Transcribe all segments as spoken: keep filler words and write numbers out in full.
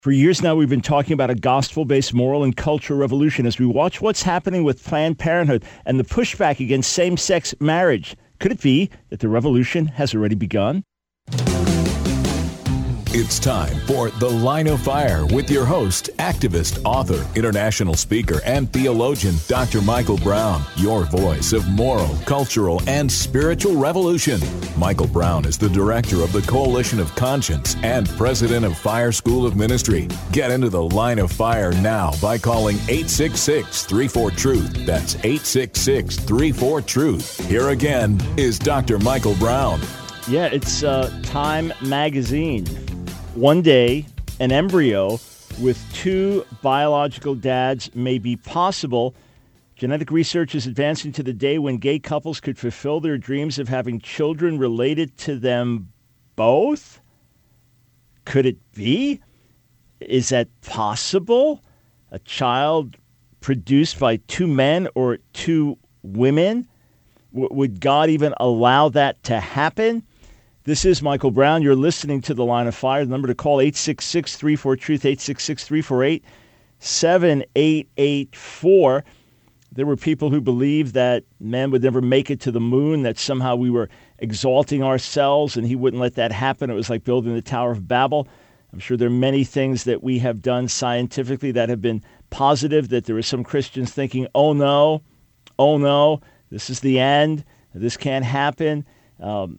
For years now, we've been talking about a gospel-based moral and cultural revolution as we watch what's happening with Planned Parenthood and the pushback against same-sex marriage. Could it be that the revolution has already begun? It's time for The Line of Fire with your host, activist, author, international speaker, and theologian, Doctor Michael Brown, your voice of moral, cultural, and spiritual revolution. Michael Brown is the director of the Coalition of Conscience and president of Fire School of Ministry. Get into The Line of Fire now by calling eight six six, three four, truth. That's eight six six, three four, truth. Here again is Doctor Michael Brown. Yeah, it's uh, Time Magazine. One day, an embryo with two biological dads may be possible. Genetic research is advancing to the day when gay couples could fulfill their dreams of having children related to them both. Could it be? Is that possible? A child produced by two men or two women? W- would God even allow that to happen? This is Michael Brown. You're listening to The Line of Fire. The number to call, eight six six, three four, truth, eight six six, three four eight, seven eight eight four. There were people who believed that men would never make it to the moon, that somehow we were exalting ourselves and he wouldn't let that happen. It was like building the Tower of Babel. I'm sure there are many things that we have done scientifically that have been positive, that there are some Christians thinking, oh no, oh no, this is the end, this can't happen. Um,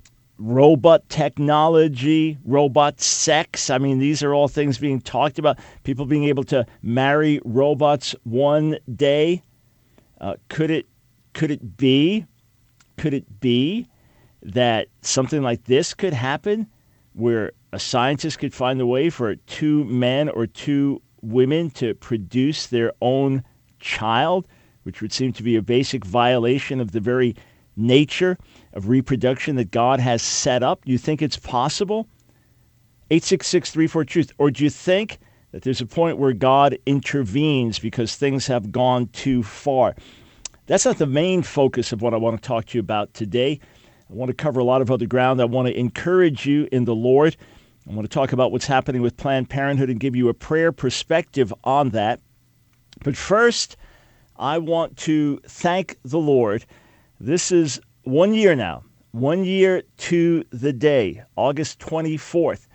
Robot technology, robot sex. I mean, these are all things being talked about. People being able to marry robots one day. Uh, could it could it be? Could it be that something like this could happen, where a scientist could find a way for two men or two women to produce their own child, which would seem to be a basic violation of the very nature of reproduction that God has set up? You think it's possible? eight six six, three four, truth. Or do you think that there's a point where God intervenes because things have gone too far? That's not the main focus of what I want to talk to you about today. I want to cover a lot of other ground. I want to encourage you in the Lord. I want to talk about what's happening with Planned Parenthood and give you a prayer perspective on that. But first, I want to thank the Lord. This is one year now, one year to the day, August twenty-fourth,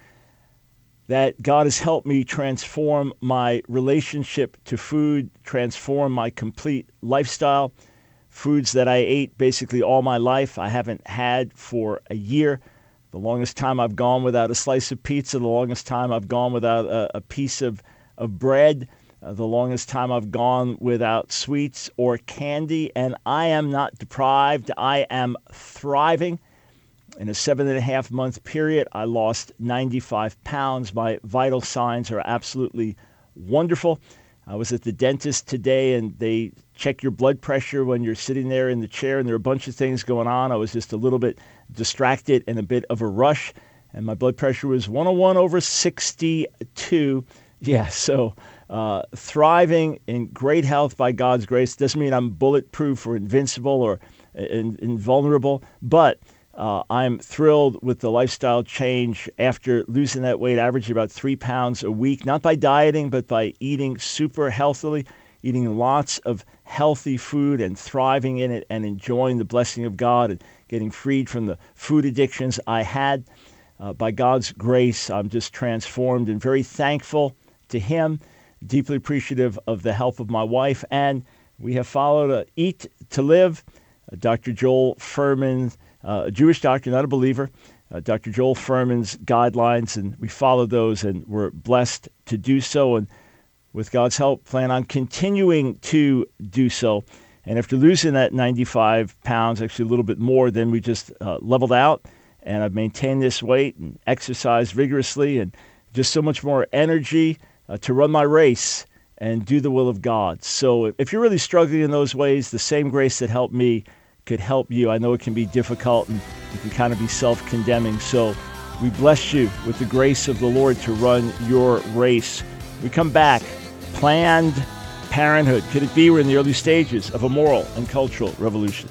that God has helped me transform my relationship to food, transform my complete lifestyle. Foods that I ate basically all my life, I haven't had for a year. The longest time I've gone without a slice of pizza, the longest time I've gone without a, a piece of, of bread. Uh, the longest time I've gone without sweets or candy, and I am not deprived. I am thriving. In a seven and a half month period, I lost ninety-five pounds. My vital signs are absolutely wonderful. I was at the dentist today, and they check your blood pressure when you're sitting there in the chair, and there are a bunch of things going on. I was just a little bit distracted and a bit of a rush, and my blood pressure was one oh one over sixty-two. Yeah, so uh, thriving in great health by God's grace. Doesn't mean I'm bulletproof or invincible or in, invulnerable, but uh, I'm thrilled with the lifestyle change after losing that weight, averaging about three pounds a week, not by dieting, but by eating super healthily, eating lots of healthy food and thriving in it and enjoying the blessing of God and getting freed from the food addictions I had. Uh, by God's grace, I'm just transformed and very thankful to Him, deeply appreciative of the help of my wife, and we have followed uh, Eat to Live, uh, Doctor Joel Fuhrman, uh, a Jewish doctor, not a believer, uh, Doctor Joel Fuhrman's guidelines, and we followed those, and we're blessed to do so, and with God's help, plan on continuing to do so. And after losing that ninety-five pounds, actually a little bit more, then we just uh, leveled out, and I've maintained this weight and exercised vigorously, and just so much more energy Uh, to run my race and do the will of God. So if you're really struggling in those ways, the same grace that helped me could help you. I know it can be difficult and you can kind of be self-condemning. So we bless you with the grace of the Lord to run your race. We come back. Planned Parenthood. Could it be we're in the early stages of a moral and cultural revolution?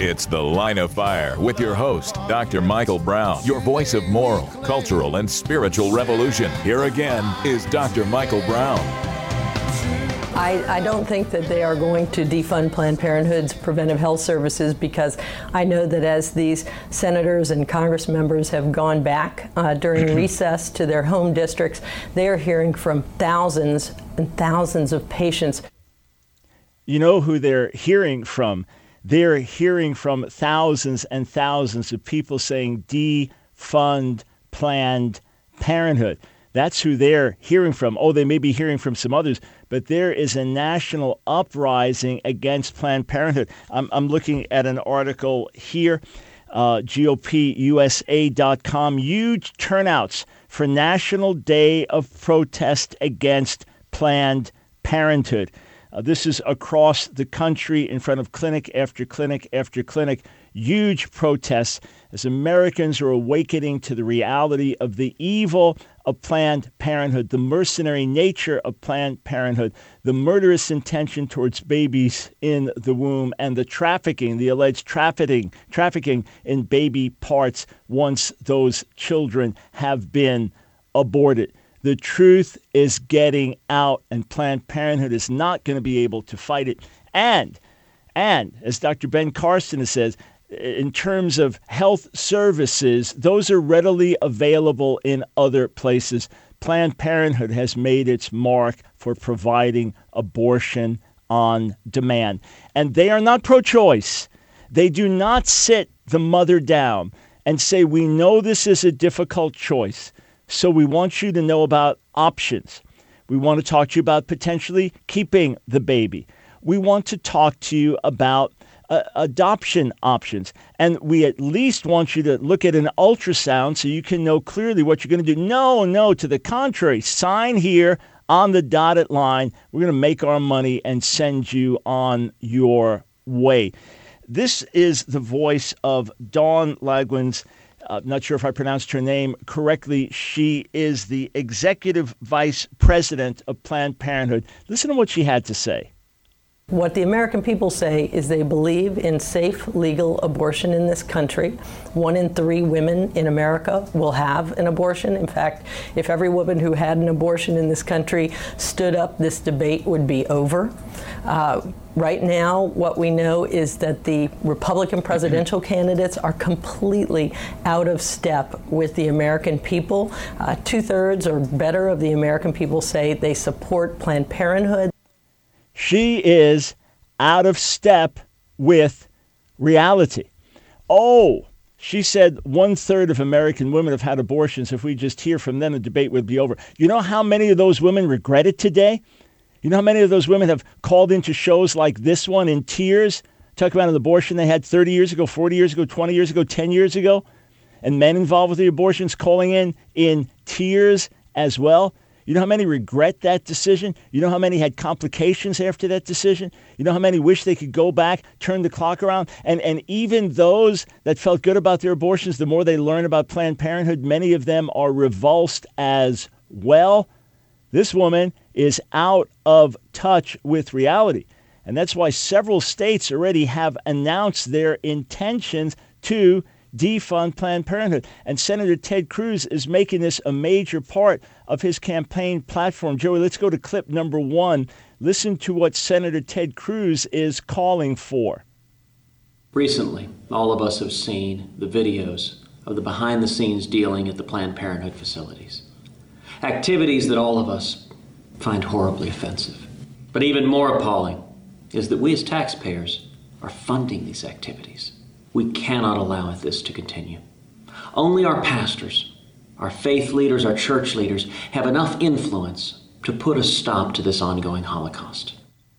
It's The Line of Fire with your host, Doctor Michael Brown, your voice of moral, cultural, and spiritual revolution. Here again is Doctor Michael Brown. I, I don't think that they are going to defund Planned Parenthood's preventive health services, because I know that as these senators and Congress members have gone back uh, during recess to their home districts, they are hearing from thousands and thousands of patients. You know who they're hearing from? They're hearing from thousands and thousands of people saying defund Planned Parenthood. That's who they're hearing from. Oh, they may be hearing from some others, but there is a national uprising against Planned Parenthood. I'm, I'm looking at an article here, uh, G O P U S A dot com. Huge turnouts for National Day of Protest against Planned Parenthood. Uh, this is across the country in front of clinic after clinic after clinic. Huge protests as Americans are awakening to the reality of the evil of Planned Parenthood, the mercenary nature of Planned Parenthood, the murderous intention towards babies in the womb, and the trafficking, the alleged trafficking, trafficking in baby parts once those children have been aborted. The truth is getting out, and Planned Parenthood is not going to be able to fight it. And, and as Doctor Ben Carson says, in terms of health services, those are readily available in other places. Planned Parenthood has made its mark for providing abortion on demand. And they are not pro-choice. They do not sit the mother down and say, we know this is a difficult choice, so we want you to know about options. We want to talk to you about potentially keeping the baby. We want to talk to you about Uh, adoption options. And we at least want you to look at an ultrasound so you can know clearly what you're going to do. No, no, to the contrary. Sign here on the dotted line. We're going to make our money and send you on your way. This is the voice of Dawn Lagwins. Uh, not sure if I pronounced her name correctly. She is the executive vice president of Planned Parenthood. Listen to what she had to say. What the American people say is they believe in safe, legal abortion in this country. One in three women in America will have an abortion. In fact, if every woman who had an abortion in this country stood up, this debate would be over. Uh, right now, what we know is that the Republican presidential candidates are completely out of step with the American people. Uh, two-thirds or better of the American people say they support Planned Parenthood. She is out of step with reality. Oh, she said one third of American women have had abortions. If we just hear from them, the debate would be over. You know how many of those women regret it today? You know how many of those women have called into shows like this one in tears, talk about an abortion they had thirty years ago, forty years ago, twenty years ago, ten years ago, and men involved with the abortions calling in in tears as well? You know how many regret that decision? You know how many had complications after that decision? You know how many wish they could go back, turn the clock around? And and even those that felt good about their abortions, the more they learn about Planned Parenthood, many of them are revulsed as well. This woman is out of touch with reality. And that's why several states already have announced their intentions to defund Planned Parenthood. And Senator Ted Cruz is making this a major part of his campaign platform. Joey, let's go to clip number one. Listen to what Senator Ted Cruz is calling for. Recently, all of us have seen the videos of the behind-the-scenes dealing at the Planned Parenthood facilities. Activities that all of us find horribly offensive. But even more appalling is that we as taxpayers are funding these activities. We cannot allow this to continue. Only our pastors, our faith leaders, our church leaders have enough influence to put a stop to this ongoing Holocaust.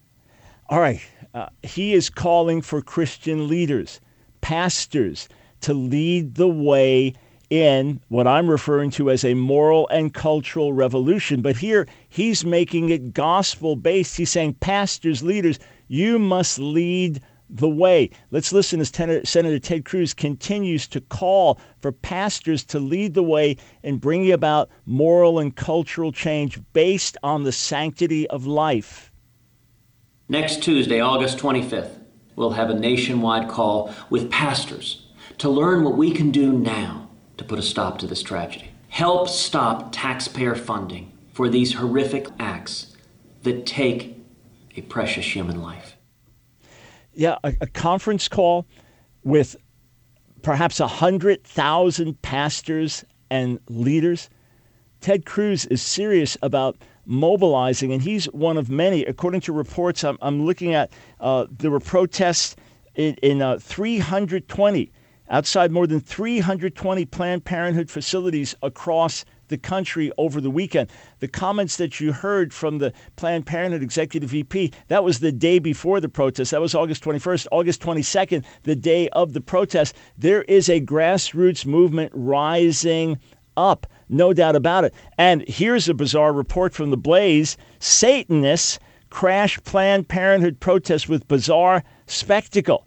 All right. Uh, he is calling for Christian leaders, pastors, to lead the way in what I'm referring to as a moral and cultural revolution. But here he's making it gospel-based. He's saying, pastors, leaders, you must lead the way. Let's listen as Ten- Senator Ted Cruz continues to call for pastors to lead the way in bringing about moral and cultural change based on the sanctity of life. Next Tuesday, August twenty-fifth, We'll have a nationwide call with pastors to learn what we can do now to put a stop to this tragedy. Help stop taxpayer funding for these horrific acts that take a precious human life. Yeah, a, a conference call with perhaps one hundred thousand pastors and leaders. Ted Cruz is serious about mobilizing, and he's one of many. According to reports I'm, I'm looking at, uh, there were protests in, in uh, three hundred twenty, outside more than three hundred twenty Planned Parenthood facilities across the country over the weekend. The comments that you heard from the Planned Parenthood Executive V P, that was the day before the protest. That was August twenty-first. August twenty-second, the day of the protest. There is a grassroots movement rising up, no doubt about it. And here's a bizarre report from The Blaze. Satanists crash Planned Parenthood protest with bizarre spectacle.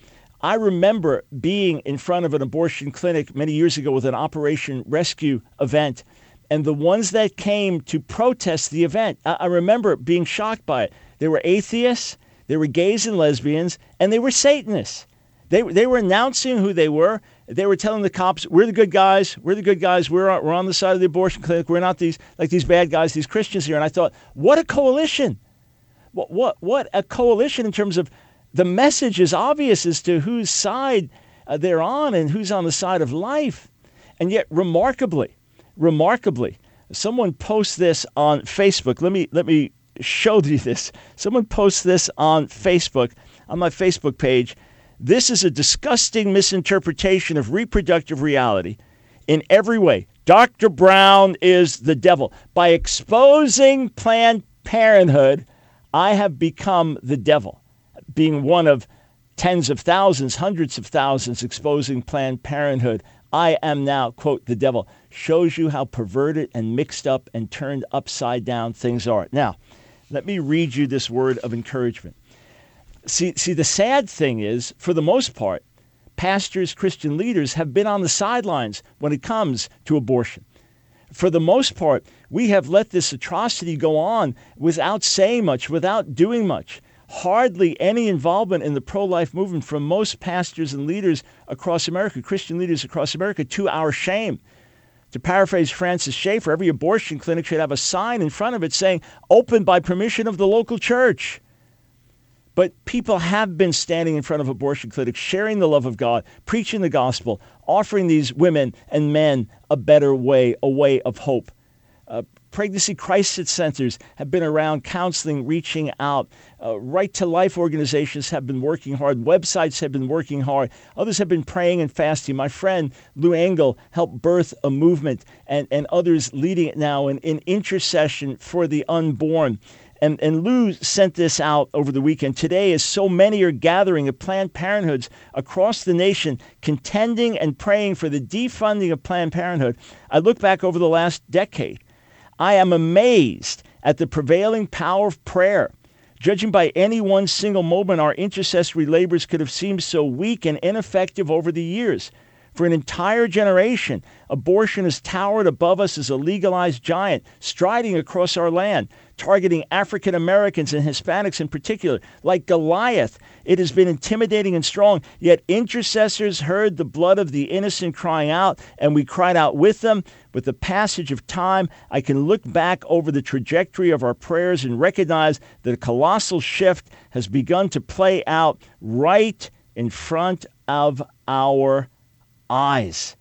I remember being in front of an abortion clinic many years ago with an Operation Rescue event, and the ones that came to protest the event, I, I remember being shocked by it. They were atheists, they were gays and lesbians, and they were Satanists. They, they were announcing who they were. They were telling the cops, we're the good guys, we're the good guys, we're on, we're on the side of the abortion clinic, we're not these like these bad guys, these Christians here. And I thought, what a coalition. What what what a coalition in terms of the message is obvious as to whose side uh, they're on and who's on the side of life. And yet, remarkably, remarkably, someone posts this on Facebook. Let me let me show you this. Someone posts this on Facebook, on my Facebook page. This is a disgusting misinterpretation of reproductive reality in every way. Doctor Brown is the devil. By exposing Planned Parenthood, I have become the devil. Being one of tens of thousands, hundreds of thousands exposing Planned Parenthood, I am now, quote, the devil. Shows you how perverted and mixed up and turned upside down things are. Now, let me read you this word of encouragement. See, see, the sad thing is, for the most part, pastors, Christian leaders have been on the sidelines when it comes to abortion. For the most part, we have let this atrocity go on without saying much, without doing much. Hardly any involvement in the pro-life movement from most pastors and leaders across America, Christian leaders across America, to our shame. To paraphrase Francis Schaeffer, every abortion clinic should have a sign in front of it saying, open by permission of the local church. But people have been standing in front of abortion clinics, sharing the love of God, preaching the gospel, offering these women and men a better way, a way of hope. Uh, pregnancy crisis centers have been around counseling, reaching out. Uh, Right to Life organizations have been working hard. Websites have been working hard. Others have been praying and fasting. My friend Lou Engle helped birth a movement, and, and others leading it now in, in intercession for the unborn. And, and Lou sent this out over the weekend. Today, as so many are gathering at Planned Parenthoods across the nation, contending and praying for the defunding of Planned Parenthood, I look back over the last decade. I am amazed at the prevailing power of prayer. Judging by any one single moment, our intercessory labors could have seemed so weak and ineffective over the years. For an entire generation, abortion has towered above us as a legalized giant, striding across our land, targeting African Americans and Hispanics in particular. Like Goliath, it has been intimidating and strong, yet intercessors heard the blood of the innocent crying out, and we cried out with them. With the passage of time, I can look back over the trajectory of our prayers and recognize that a colossal shift has begun to play out right in front of our eyes.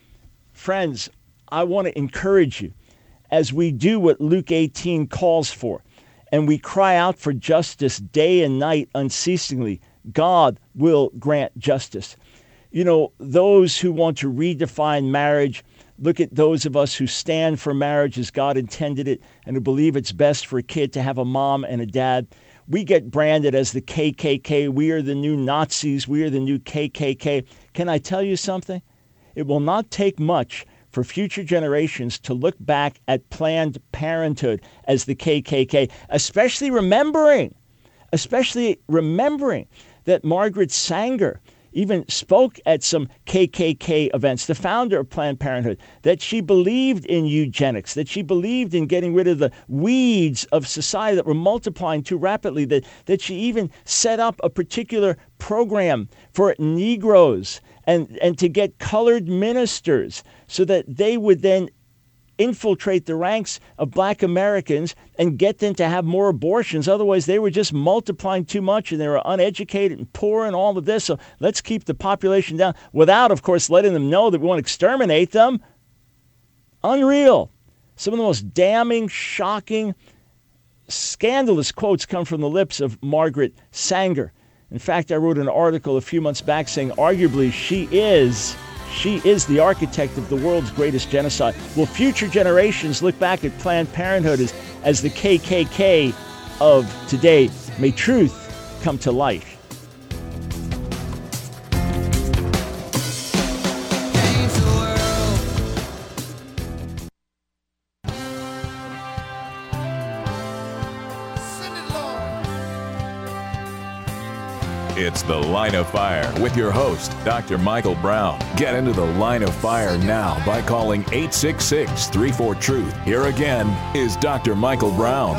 Friends, I want to encourage you as we do what Luke eighteen calls for, and we cry out for justice day and night unceasingly. God will grant justice. You know, those who want to redefine marriage, look at those of us who stand for marriage as God intended it and who believe it's best for a kid to have a mom and a dad. We get branded as the K K K. We are the new Nazis. We are the new K K K. Can I tell you something? It will not take much for future generations to look back at Planned Parenthood as the K K K, especially remembering, especially remembering that Margaret Sanger even spoke at some K K K events, the founder of Planned Parenthood, that she believed in eugenics, that she believed in getting rid of the weeds of society that were multiplying too rapidly, that, that she even set up a particular program for Negroes and, and to get colored ministers so that they would then infiltrate the ranks of black Americans and get them to have more abortions. Otherwise, they were just multiplying too much and they were uneducated and poor and all of this. So let's keep the population down without, of course, letting them know that we want to exterminate them. Unreal. Some of the most damning, shocking, scandalous quotes come from the lips of Margaret Sanger. In fact, I wrote an article a few months back saying arguably she is She is the architect of the world's greatest genocide. Will future generations look back at Planned Parenthood as, as the K K K of today? May truth come to light. It's The Line of Fire with your host, Doctor Michael Brown. Get into the Line of Fire now by calling eight six six, three four, truth. Here again is Doctor Michael Brown.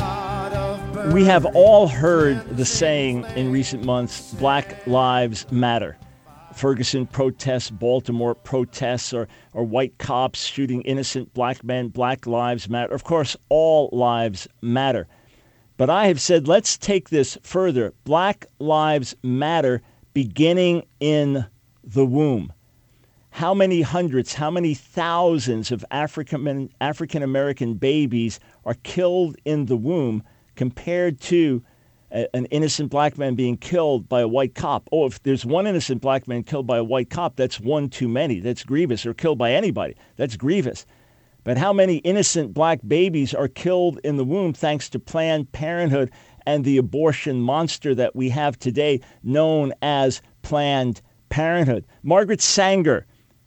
We have all heard the saying in recent months, Black Lives Matter. Ferguson protests, Baltimore protests, or, or white cops shooting innocent black men. Black Lives Matter. Of course, all lives matter. But I have said, let's take this further. Black Lives Matter beginning in the womb. How many hundreds, how many thousands of African African American babies are killed in the womb compared to a, an innocent black man being killed by a white cop? Oh, if there's one innocent black man killed by a white cop, that's one too many. That's grievous. Or killed by anybody. That's grievous. But how many innocent black babies are killed in the womb thanks to Planned Parenthood and the abortion monster that we have today known as Planned Parenthood? Margaret Sanger,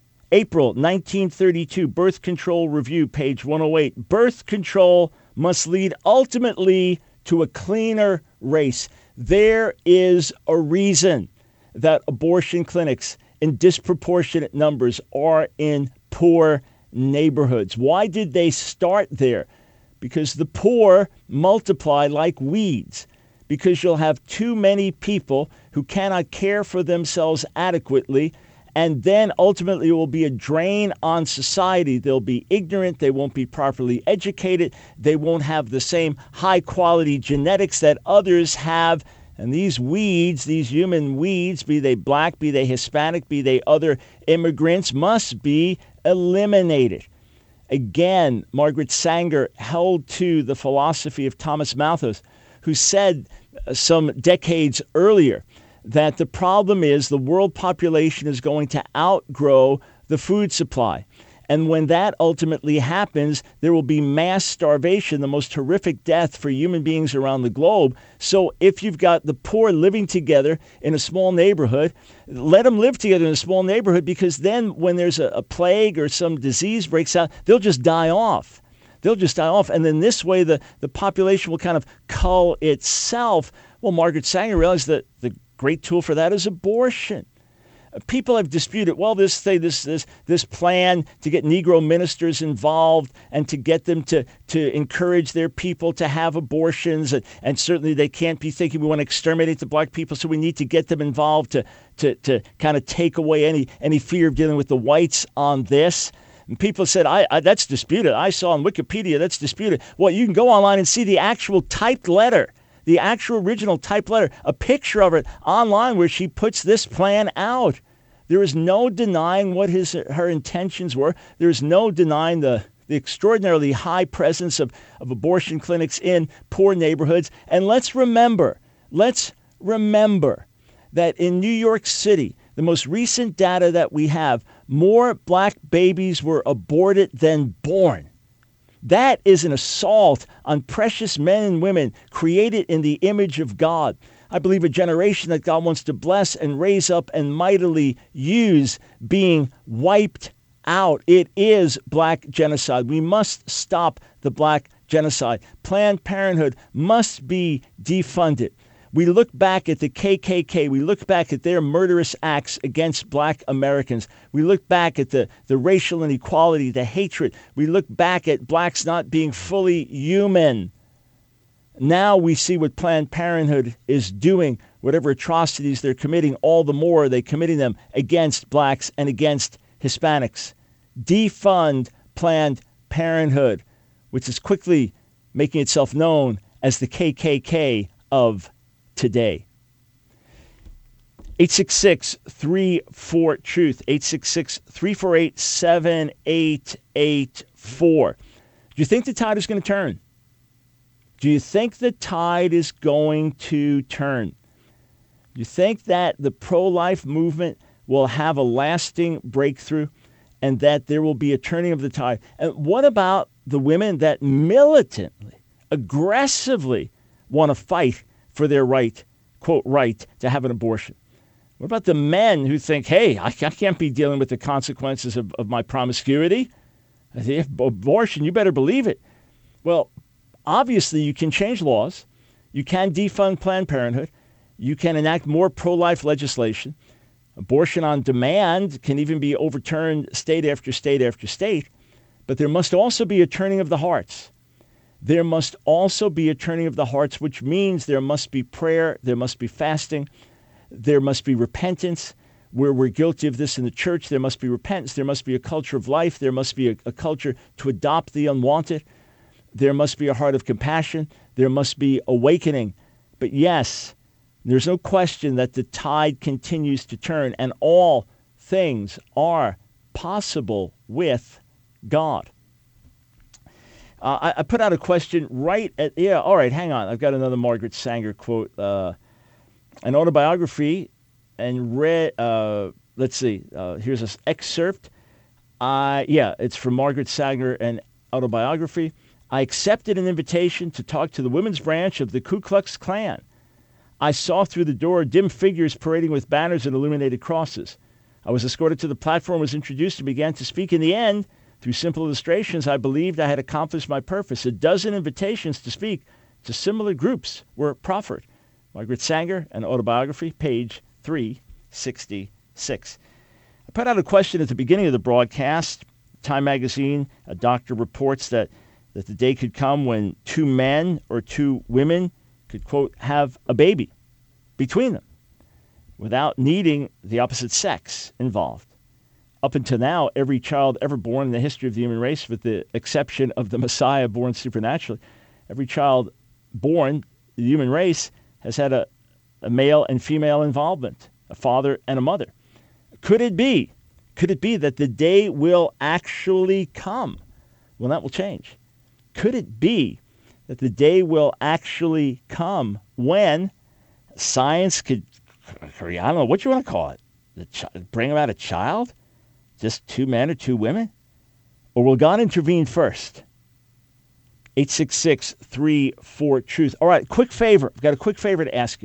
April nineteen thirty-two, Birth Control Review, page one oh eight. Birth control must lead ultimately to a cleaner race. There is a reason that abortion clinics in disproportionate numbers are in poor neighborhoods. Why did they start there? Because the poor multiply like weeds. Because you'll have too many people who cannot care for themselves adequately, and then ultimately it will be a drain on society. They'll be ignorant, they won't be properly educated, they won't have the same high quality genetics that others have. And these weeds, these human weeds, be they black, be they Hispanic, be they other immigrants, must be eliminated. Again, Margaret Sanger held to the philosophy of Thomas Malthus, who said some decades earlier that the problem is the world population is going to outgrow the food supply. And when that ultimately happens, there will be mass starvation, the most horrific death for human beings around the globe. So if you've got the poor living together in a small neighborhood, let them live together in a small neighborhood, because then when there's a, a plague or some disease breaks out, they'll just die off. They'll just die off. And then this way, the, the population will kind of cull itself. Well, Margaret Sanger realized that the great tool for that is abortion. People have disputed, well, this say this this this plan to get Negro ministers involved and to get them to, to encourage their people to have abortions. And, and certainly they can't be thinking we want to exterminate the black people, so we need to get them involved to to, to kind of take away any, any fear of dealing with the whites on this. And people said, I, I that's disputed. I saw on Wikipedia that's disputed. Well, you can go online and see the actual typed letter. The actual original typed letter, a picture of it online where she puts this plan out. There is no denying what his her intentions were. There is no denying the, the extraordinarily high presence of, of abortion clinics in poor neighborhoods. And let's remember, let's remember that in New York City, the most recent data that we have, more black babies were aborted than born. That is an assault on precious men and women created in the image of God. I believe a generation that God wants to bless and raise up and mightily use being wiped out. It is black genocide. We must stop the black genocide. Planned Parenthood must be defunded. We look back at the K K K. We look back at their murderous acts against black Americans. We look back at the, the racial inequality, the hatred. We look back at blacks not being fully human. Now we see what Planned Parenthood is doing, whatever atrocities they're committing, all the more are they committing them against blacks and against Hispanics. Defund Planned Parenthood, which is quickly making itself known as the K K K of today. eight six six, three four, truth. eight six six, three four eight, seven eight eight four. Do you think the tide is going to turn? Do you think the tide is going to turn? Do you think that the pro-life movement will have a lasting breakthrough and that there will be a turning of the tide? And what about the women that militantly, aggressively want to fight for their right, quote, right to have an abortion? What about the men who think, hey, I can't be dealing with the consequences of, of my promiscuity? If abortion, you better believe it. Well, obviously you can change laws. You can defund Planned Parenthood. You can enact more pro-life legislation. Abortion on demand can even be overturned state after state after state. But there must also be a turning of the hearts. There must also be a turning of the hearts, which means there must be prayer, there must be fasting, there must be repentance. Where we're guilty of this in the church, there must be repentance. There must be a culture of life. There must be a, a culture to adopt the unwanted. There must be a heart of compassion. There must be awakening. But yes, there's no question that the tide continues to turn, and all things are possible with God. Uh, I, I put out a question right at, yeah, all right, hang on. I've got another Margaret Sanger quote. Uh, an autobiography, and read, uh, let's see, uh, here's an excerpt. Uh, yeah, it's from Margaret Sanger, an autobiography. I accepted an invitation to talk to the women's branch of the Ku Klux Klan. I saw through the door dim figures parading with banners and illuminated crosses. I was escorted to the platform, was introduced, and began to speak. In the end, through simple illustrations, I believed I had accomplished my purpose. A dozen invitations to speak to similar groups were proffered. Margaret Sanger, an autobiography, page three sixty-six. I put out a question at the beginning of the broadcast. Time magazine, a doctor reports that, that the day could come when two men or two women could, quote, have a baby between them without needing the opposite sex involved. Up until now, every child ever born in the history of the human race, with the exception of the Messiah born supernaturally, every child born in the human race has had a, a male and female involvement, a father and a mother. Could it be, could it be that the day will actually come when that will change? Could it be that the day will actually come when science could, I don't know what you want to call it, the ch- bring about a child? Just two men or two women? Or will God intervene first? eight six six, three four, truth. All right, quick favor. I've got a quick favor to ask you.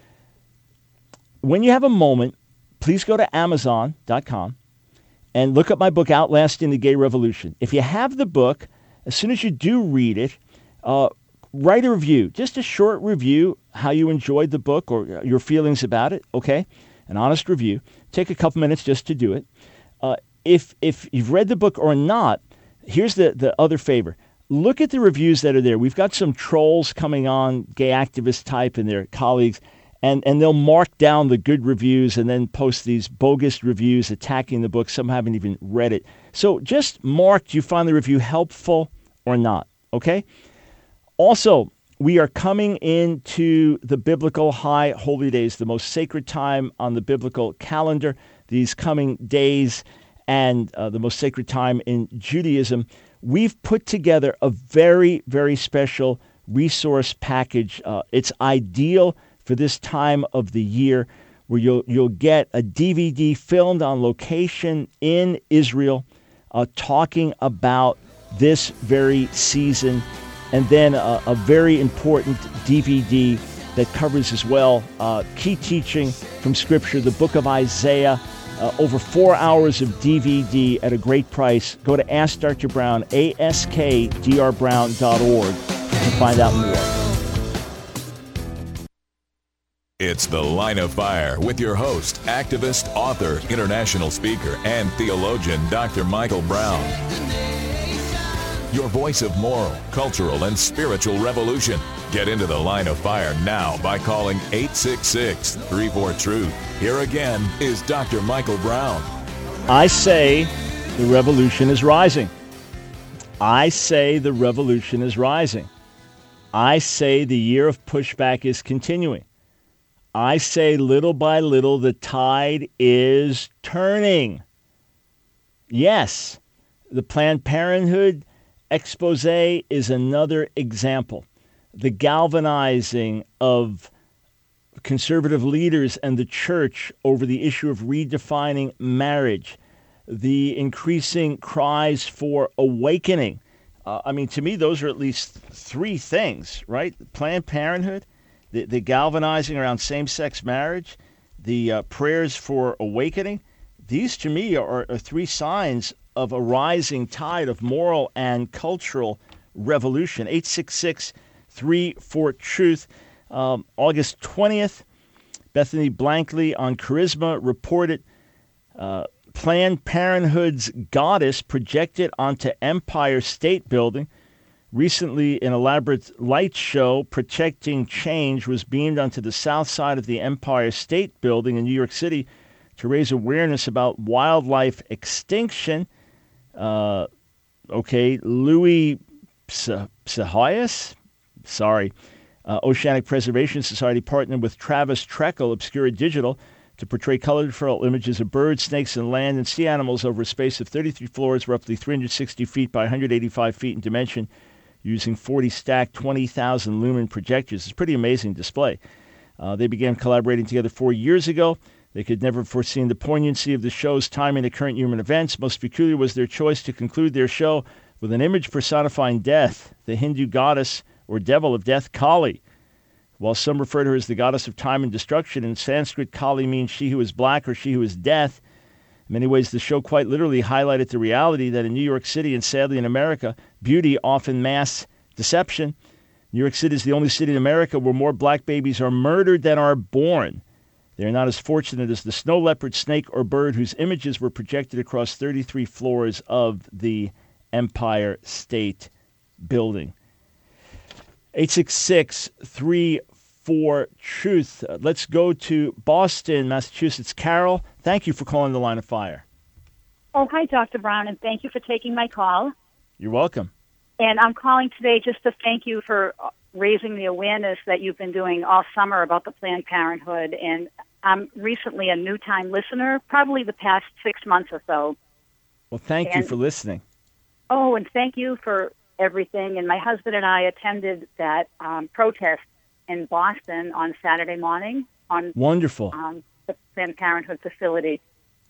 When you have a moment, please go to amazon dot com and look up my book, Outlasting the Gay Revolution. If you have the book, as soon as you do read it, uh, write a review, just a short review, how you enjoyed the book or your feelings about it, okay? An honest review. Take a couple minutes just to do it. Uh, if if you've read the book or not, here's the, the other favor. Look at the reviews that are there. We've got some trolls coming on, gay activist type and their colleagues, and, and they'll mark down the good reviews and then post these bogus reviews attacking the book. Some haven't even read it. So just mark, do you find the review helpful or not, okay? Also, we are coming into the biblical high holy days, the most sacred time on the biblical calendar, these coming days, and uh, the most sacred time in Judaism. We've put together a very, very special resource package. Uh, it's ideal for this time of the year, where you'll you'll get a D V D filmed on location in Israel, uh, talking about this very season, and then a, a very important D V D that covers as well uh, key teaching from Scripture, the book of Isaiah, uh, over four hours of D V D at a great price. Go to Ask Doctor Brown, A S K D R brown dot org, to find out more. It's The Line of Fire with your host, activist, author, international speaker, and theologian, Doctor Michael Brown. Your voice of moral, cultural, and spiritual revolution. Get into The Line of Fire now by calling eight six six, three four, truth. Here again is Doctor Michael Brown. I say the revolution is rising. I say the revolution is rising. I say the year of pushback is continuing. I say little by little the tide is turning. Yes, the Planned Parenthood expose is another example. The galvanizing of conservative leaders and the church over the issue of redefining marriage. The increasing cries for awakening. Uh, I mean, to me, those are at least three things, right? Planned Parenthood, the, the galvanizing around same-sex marriage, the uh, prayers for awakening. These, to me, are, are three signs of a rising tide of moral and cultural revolution. eight six six, three four, truth. Um, August twentieth, Bethany Blankley on Charisma reported uh, Planned Parenthood's goddess projected onto Empire State Building. Recently, an elaborate light show, Protecting Change, was beamed onto the south side of the Empire State Building in New York City to raise awareness about wildlife extinction. Uh, okay, Louis Psihoyos, sorry, uh, Oceanic Preservation Society partnered with Travis Treckle, Obscura Digital, to portray colorful images of birds, snakes, and land and sea animals over a space of thirty-three floors, roughly three hundred sixty feet by one hundred eighty-five feet in dimension, using forty stacked twenty thousand lumen projectors. It's a pretty amazing display. Uh, they began collaborating together four years ago. They could never have foreseen the poignancy of the show's timing to current human events. Most peculiar was their choice to conclude their show with an image personifying death, the Hindu goddess or devil of death, Kali. While some refer to her as the goddess of time and destruction, in Sanskrit, Kali means she who is black or she who is death. In many ways, the show quite literally highlighted the reality that in New York City and sadly in America, beauty often masks deception. New York City is the only city in America where more black babies are murdered than are born. They are not as fortunate as the snow leopard, snake, or bird whose images were projected across thirty-three floors of the Empire State Building. eight six six, three four, truth. Uh, let's go to Boston, Massachusetts. Carol, thank you for calling The Line of Fire. Oh, hi, Doctor Brown, and thank you for taking my call. You're welcome. And I'm calling today just to thank you for raising the awareness that you've been doing all summer about the Planned Parenthood. And I'm recently a new-time listener, probably the past six months or so. Well, thank and, you for listening. Oh, and thank you for everything. And my husband and I attended that um, protest in Boston on Saturday morning on Wonderful. Um, the Planned Parenthood facility.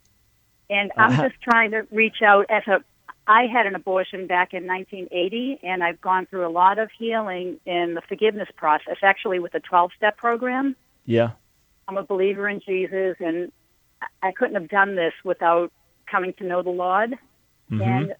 And I'm uh, just trying to reach out as a I had an abortion back in nineteen eighty, and I've gone through a lot of healing in the forgiveness process, actually with the twelve-step program. Yeah. I'm a believer in Jesus, and I couldn't have done this without coming to know the Lord. Mm-hmm. And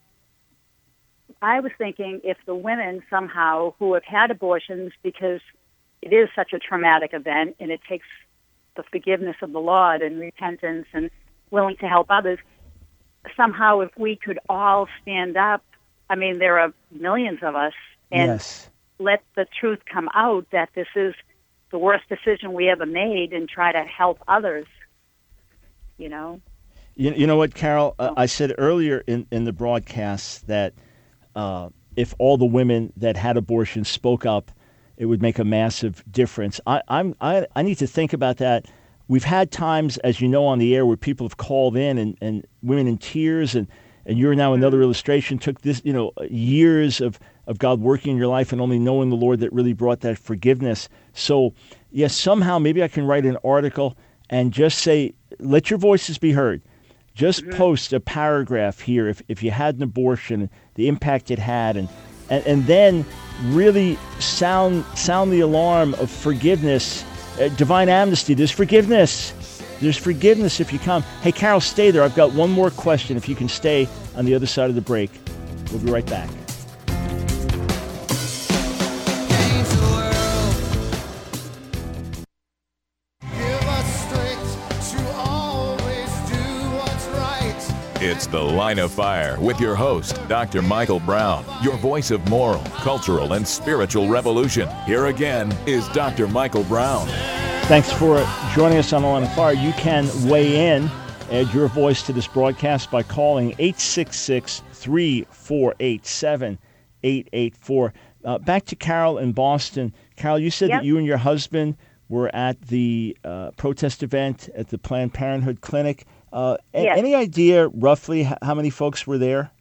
I was thinking if the women somehow who have had abortions, because it is such a traumatic event, and it takes the forgiveness of the Lord and repentance and willing to help others, somehow if we could all stand up, I mean, there are millions of us, and yes. let the truth come out that this is the worst decision we ever made and try to help others, you know? You, you know what, Carol? Uh, I said earlier in, in the broadcast that uh, if all the women that had abortions spoke up, it would make a massive difference. I, I'm, I, I need to think about that. We've had times, as you know, on the air where people have called in and, and women in tears, and, and you're now another illustration, took this, you know, years of, of God working in your life and only knowing the Lord that really brought that forgiveness. So, yes, somehow maybe I can write an article and just say, let your voices be heard. Just mm-hmm. post a paragraph here if, if you had an abortion, the impact it had, and, and, and then really sound sound the alarm of forgiveness. Uh, divine amnesty. There's forgiveness. There's forgiveness if you come. Hey, Carol, stay there. I've got one more question. If you can stay on the other side of the break. We'll be right back. It's The Line of Fire with your host, Doctor Michael Brown, your voice of moral, cultural, and spiritual revolution. Here again is Doctor Michael Brown. Thanks for joining us on The Line of Fire. You can weigh in, add your voice to this broadcast by calling eight six six, three four eight, seven eight eight four. Uh, back to Carol in Boston. Carol, you said Yep. that you and your husband were at the uh, protest event at the Planned Parenthood clinic. Uh, a- Yes. Any idea roughly h- how many folks were there?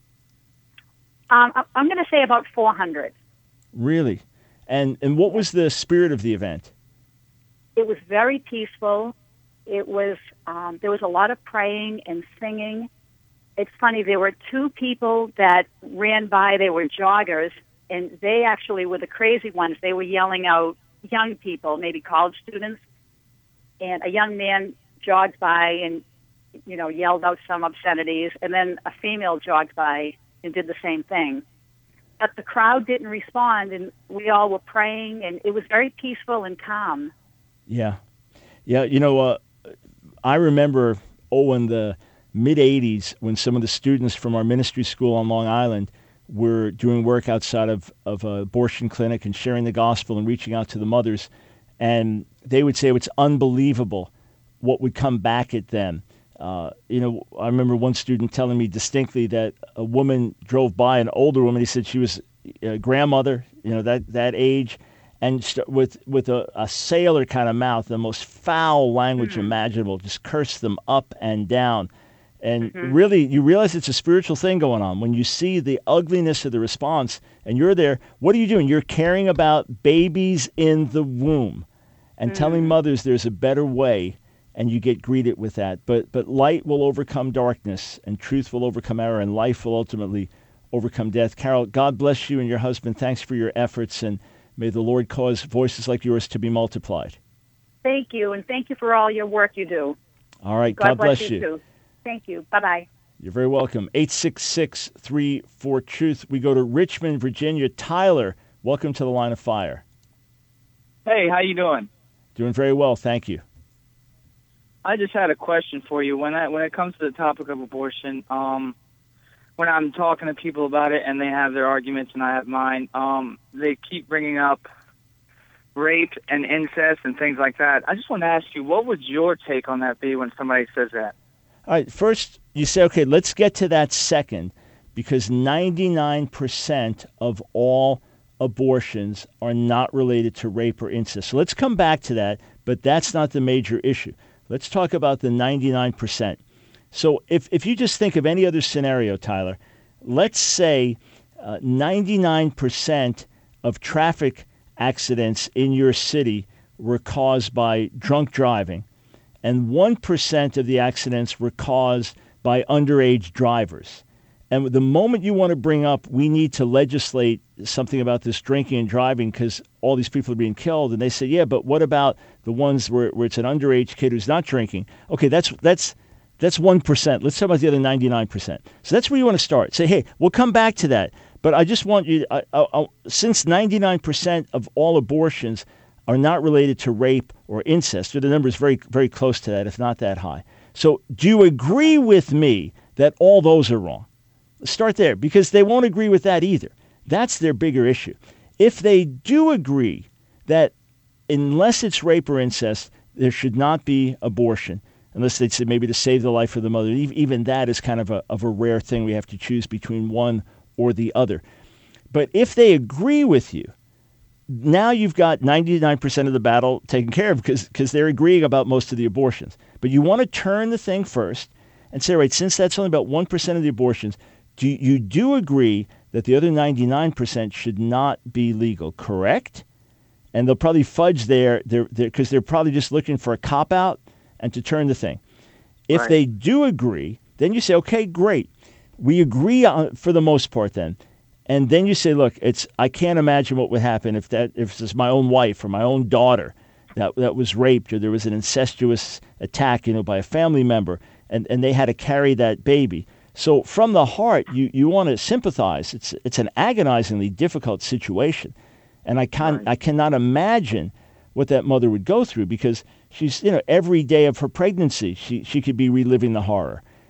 Um, I- I'm going to say about four hundred. Really? And and what was the spirit of the event? It was very peaceful. It was um, there was a lot of praying and singing. It's funny, there were two people that ran by. They were joggers, and they actually were the crazy ones. They were yelling out young people, maybe college students, and a young man jogged by and, you know, yelled out some obscenities, and then a female jogged by and did the same thing. But the crowd didn't respond, and we all were praying, and it was very peaceful and calm. Yeah. Yeah, you know, uh, I remember, oh, in the mid-eighties, when some of the students from our ministry school on Long Island were doing work outside of, of an abortion clinic and sharing the gospel and reaching out to the mothers. And they would say it's unbelievable what would come back at them. Uh, you know, I remember one student telling me distinctly that a woman drove by, an older woman. He said she was a grandmother, you know, that, that age, and st- with with a, a sailor kind of mouth, the most foul language mm-hmm. imaginable, just cursed them up and down. And mm-hmm. really, you realize it's a spiritual thing going on. When you see the ugliness of the response and you're there, what are you doing? You're caring about babies in the womb and mm-hmm. telling mothers there's a better way, and you get greeted with that. But but light will overcome darkness, and truth will overcome error, and life will ultimately overcome death. Carol, God bless you and your husband. Thanks for your efforts, and may the Lord cause voices like yours to be multiplied. Thank you, and thank you for all your work you do. All right, God, God bless, bless you. you. Too. Thank you. Bye-bye. You're very welcome. eight six six, three four, truth. We go to Richmond, Virginia. Tyler, welcome to The Line of Fire. Hey, how you doing? Doing very well, thank you. I just had a question for you. When I, when it comes to the topic of abortion, um, when I'm talking to people about it and they have their arguments and I have mine, um, they keep bringing up rape and incest and things like that. I just want to ask you, what would your take on that be when somebody says that? All right, first you say, okay, let's get to that second, because ninety-nine percent of all abortions are not related to rape or incest. So let's come back to that, but that's not the major issue. Let's talk about the ninety-nine percent. So if, if you just think of any other scenario, Tyler, let's say uh, ninety-nine percent of traffic accidents in your city were caused by drunk driving, and one percent of the accidents were caused by underage drivers. And the moment you want to bring up, we need to legislate something about this drinking and driving because all these people are being killed, and they say, yeah, but what about the ones where, where it's an underage kid who's not drinking? Okay, that's that's that's one percent. Let's talk about the other ninety-nine percent. So that's where you want to start. Say, hey, we'll come back to that. But I just want you, I, I, I, since ninety-nine percent of all abortions are not related to rape or incest, or the number is very, very close to that, if not that high. So do you agree with me that all those are wrong? Start there, because they won't agree with that either. That's their bigger issue. If they do agree that unless it's rape or incest, there should not be abortion, unless they say maybe to save the life of the mother. Even that is kind of a, of a rare thing. We have to choose between one or the other. But if they agree with you, now you've got ninety-nine percent of the battle taken care of because because they're agreeing about most of the abortions. But you want to turn the thing first and say, right, since that's only about one percent of the abortions, do you do agree that the other ninety-nine percent should not be legal, correct? And they'll probably fudge there because they're, they're probably just looking for a cop-out and to turn the thing. If Right. they do agree, then you say, okay, great. We agree on, for the most part then. And then you say, look, it's I can't imagine what would happen if that if it's my own wife or my own daughter that that was raped, or there was an incestuous attack, you know, by a family member, and, and they had to carry that baby. So from the heart, you, you want to sympathize. It's it's an agonizingly difficult situation, and I can Right. I cannot imagine what that mother would go through, because she's, you know, every day of her pregnancy she she could be reliving the horror,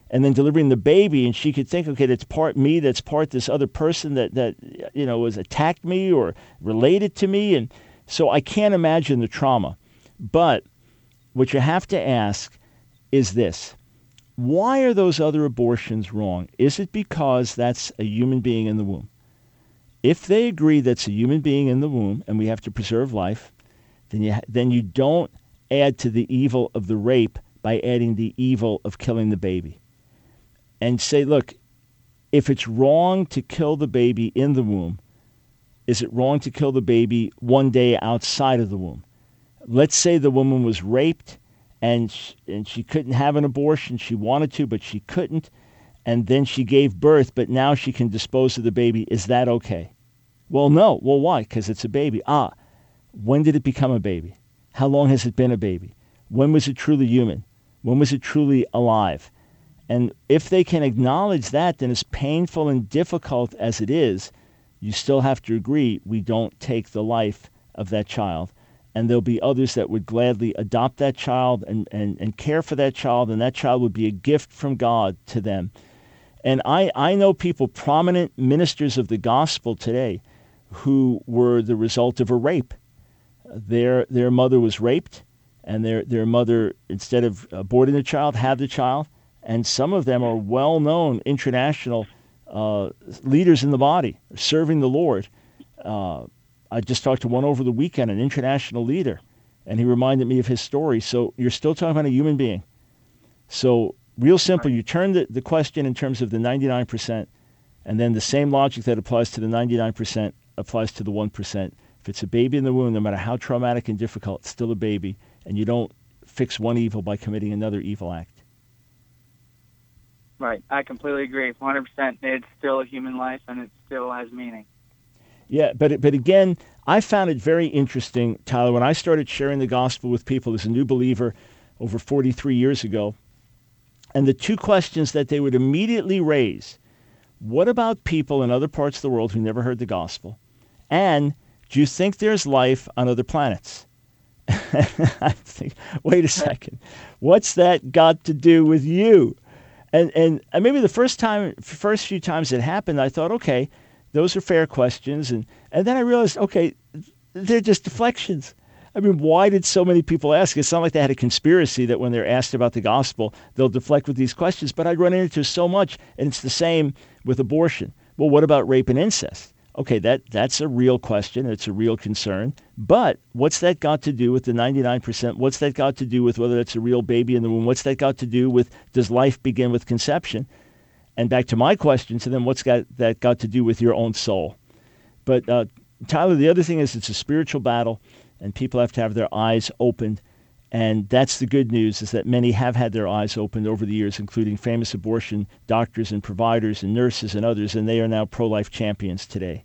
and then delivering the baby, and she could think, okay, that's part me, that's part this other person that, that you know, was attacked me or related to me. And so I can't imagine the trauma. But what you have to ask is this. Why are those other abortions wrong? Is it because that's a human being in the womb? If they agree that's a human being in the womb and we have to preserve life, then you, then you don't add to the evil of the rape by adding the evil of killing the baby. And say, look, if it's wrong to kill the baby in the womb, is it wrong to kill the baby one day outside of the womb? Let's say the woman was raped and she, and she couldn't have an abortion. She wanted to, but she couldn't. And then she gave birth, but now she can dispose of the baby. Is that okay? Well, no. Well, why? Because it's a baby. Ah, when did it become a baby? How long has it been a baby? When was it truly human? When was it truly alive? And if they can acknowledge that, then as painful and difficult as it is, you still have to agree we don't take the life of that child. And there'll be others that would gladly adopt that child and, and, and care for that child, and that child would be a gift from God to them. And I, I know people, prominent ministers of the gospel today, who were the result of a rape. Their their mother was raped, and their, their mother, instead of aborting the child, had the child. And some of them are well-known international uh, leaders in the body, serving the Lord. Uh, I just talked to one over the weekend, an international leader, and he reminded me of his story. So you're still talking about a human being. So real simple, you turn the, the question in terms of the ninety-nine percent, and then the same logic that applies to the ninety-nine percent applies to the one percent. If it's a baby in the womb, no matter how traumatic and difficult, it's still a baby, and you don't fix one evil by committing another evil act. Right. I completely agree. one hundred percent. It's still a human life, and it still has meaning. Yeah, but but again, I found it very interesting, Tyler, when I started sharing the gospel with people as a new believer over forty-three years ago, and the two questions that they would immediately raise: what about people in other parts of the world who never heard the gospel? And do you think there's life on other planets? I think, wait a second, what's that got to do with you? And and maybe the first time, first few times it happened, I thought, okay, those are fair questions. And, and then I realized, okay, they're just deflections. I mean, why did so many people ask? It's not like they had a conspiracy that when they're asked about the gospel, they'll deflect with these questions. But I run into so much, and it's the same with abortion. Well, what about rape and incest? Okay, that, that's a real question. It's a real concern. But what's that got to do with the ninety-nine percent? What's that got to do with whether it's a real baby in the womb? What's that got to do with, does life begin with conception? And back to my question to them, what's got that got to do with your own soul? But uh, Tyler, the other thing is it's a spiritual battle, and people have to have their eyes opened. And that's the good news, is that many have had their eyes opened over the years, including famous abortion doctors and providers and nurses and others, and they are now pro-life champions today.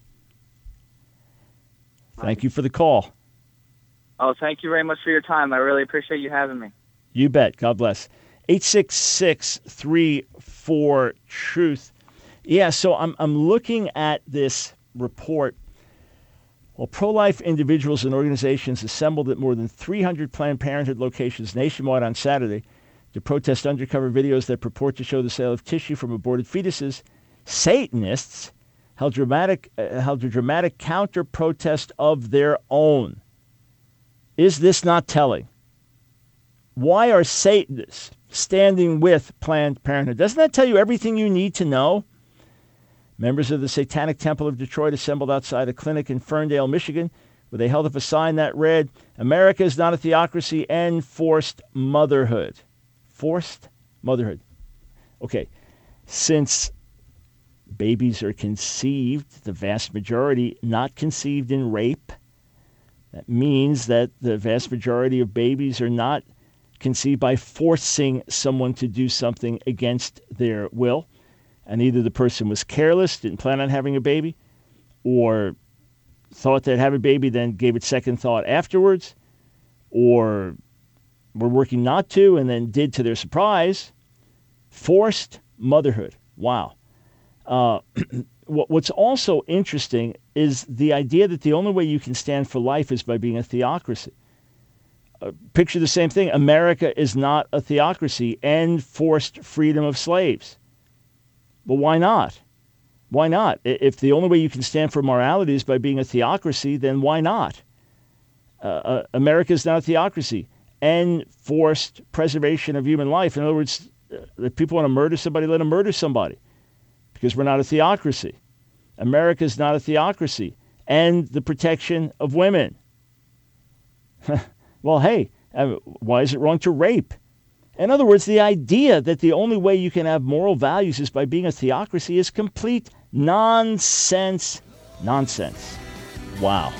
Thank you for the call. Oh, thank you very much for your time. I really appreciate you having me. You bet. God bless. eight six six, three four, truth. Yeah, so I'm I'm looking at this report. Well, pro-life individuals and organizations assembled at more than three hundred Planned Parenthood locations nationwide on Saturday to protest undercover videos that purport to show the sale of tissue from aborted fetuses. Satanists held dramatic uh, held a dramatic counter-protest of their own. Is this not telling? Why are Satanists standing with Planned Parenthood? Doesn't that tell you everything you need to know? Members of the Satanic Temple of Detroit assembled outside a clinic in Ferndale, Michigan, where they held up a sign that read, "America is not a theocracy, and forced motherhood." Forced motherhood. Okay, since babies are conceived, the vast majority not conceived in rape, that means that the vast majority of babies are not conceived by forcing someone to do something against their will. And either the person was careless, didn't plan on having a baby, or thought they'd have a baby, then gave it second thought afterwards, or were working not to and then did to their surprise. Forced motherhood. Wow. Uh, what's also interesting is the idea that the only way you can stand for life is by being a theocracy. uh, picture the same thing. America is not a theocracy. End forced freedom of slaves. Well, why not? Why not? If the only way you can stand for morality is by being a theocracy, then why not? Uh, uh, America is not a theocracy. End forced preservation of human life. In other words, uh, if people want to murder somebody, let them murder somebody, because we're not a theocracy. America is not a theocracy. And the protection of women. Well, hey, uh, why is it wrong to rape? In other words, the idea that the only way you can have moral values is by being a theocracy is complete nonsense. Nonsense. Wow.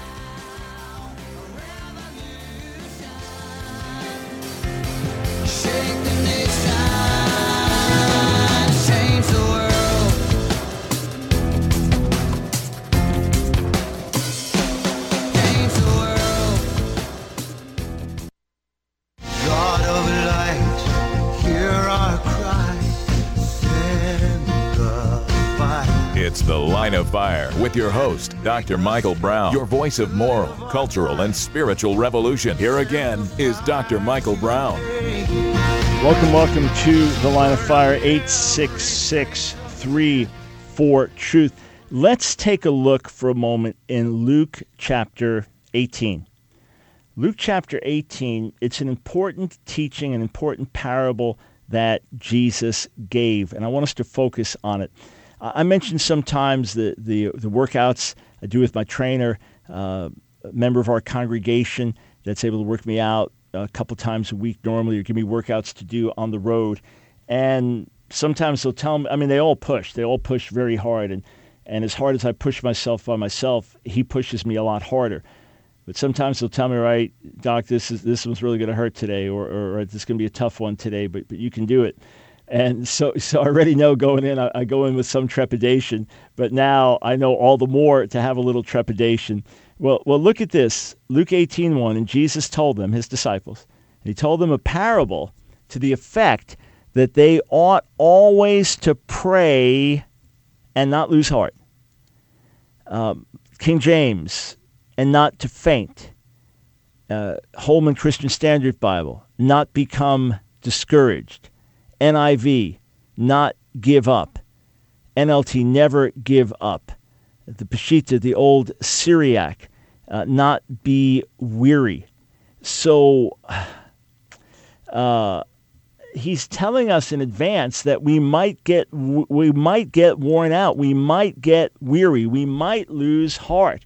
It's The Line of Fire with your host, Doctor Michael Brown, your voice of moral, cultural, and spiritual revolution. Here again is Doctor Michael Brown. Welcome, welcome to The Line of Fire, eight six six, three four, truth. Let's take a look for a moment in Luke chapter eighteen. Luke chapter eighteen, it's an important teaching, an important parable that Jesus gave, and I want us to focus on it. I mentioned sometimes the, the, the workouts I do with my trainer, uh, a member of our congregation that's able to work me out a couple times a week normally, or give me workouts to do on the road. And sometimes they'll tell me, I mean, they all push. They all push very hard. And, and as hard as I push myself by myself, he pushes me a lot harder. But sometimes they'll tell me, right, Doc, this is this one's really going to hurt today, or, or, or this is going to be a tough one today, but but you can do it. And so so I already know going in, I, I go in with some trepidation, but now I know all the more to have a little trepidation. Well, well, look at this, Luke eighteen one, and Jesus told them, his disciples, he told them a parable to the effect that they ought always to pray and not lose heart. Um, King James, and not to faint. Uh, Holman Christian Standard Bible, not become discouraged. N I V, not give up. N L T, never give up. The Peshitta, the old Syriac, uh, not be weary. So uh, he's telling us in advance that we might get we might get worn out, we might get weary, we might lose heart.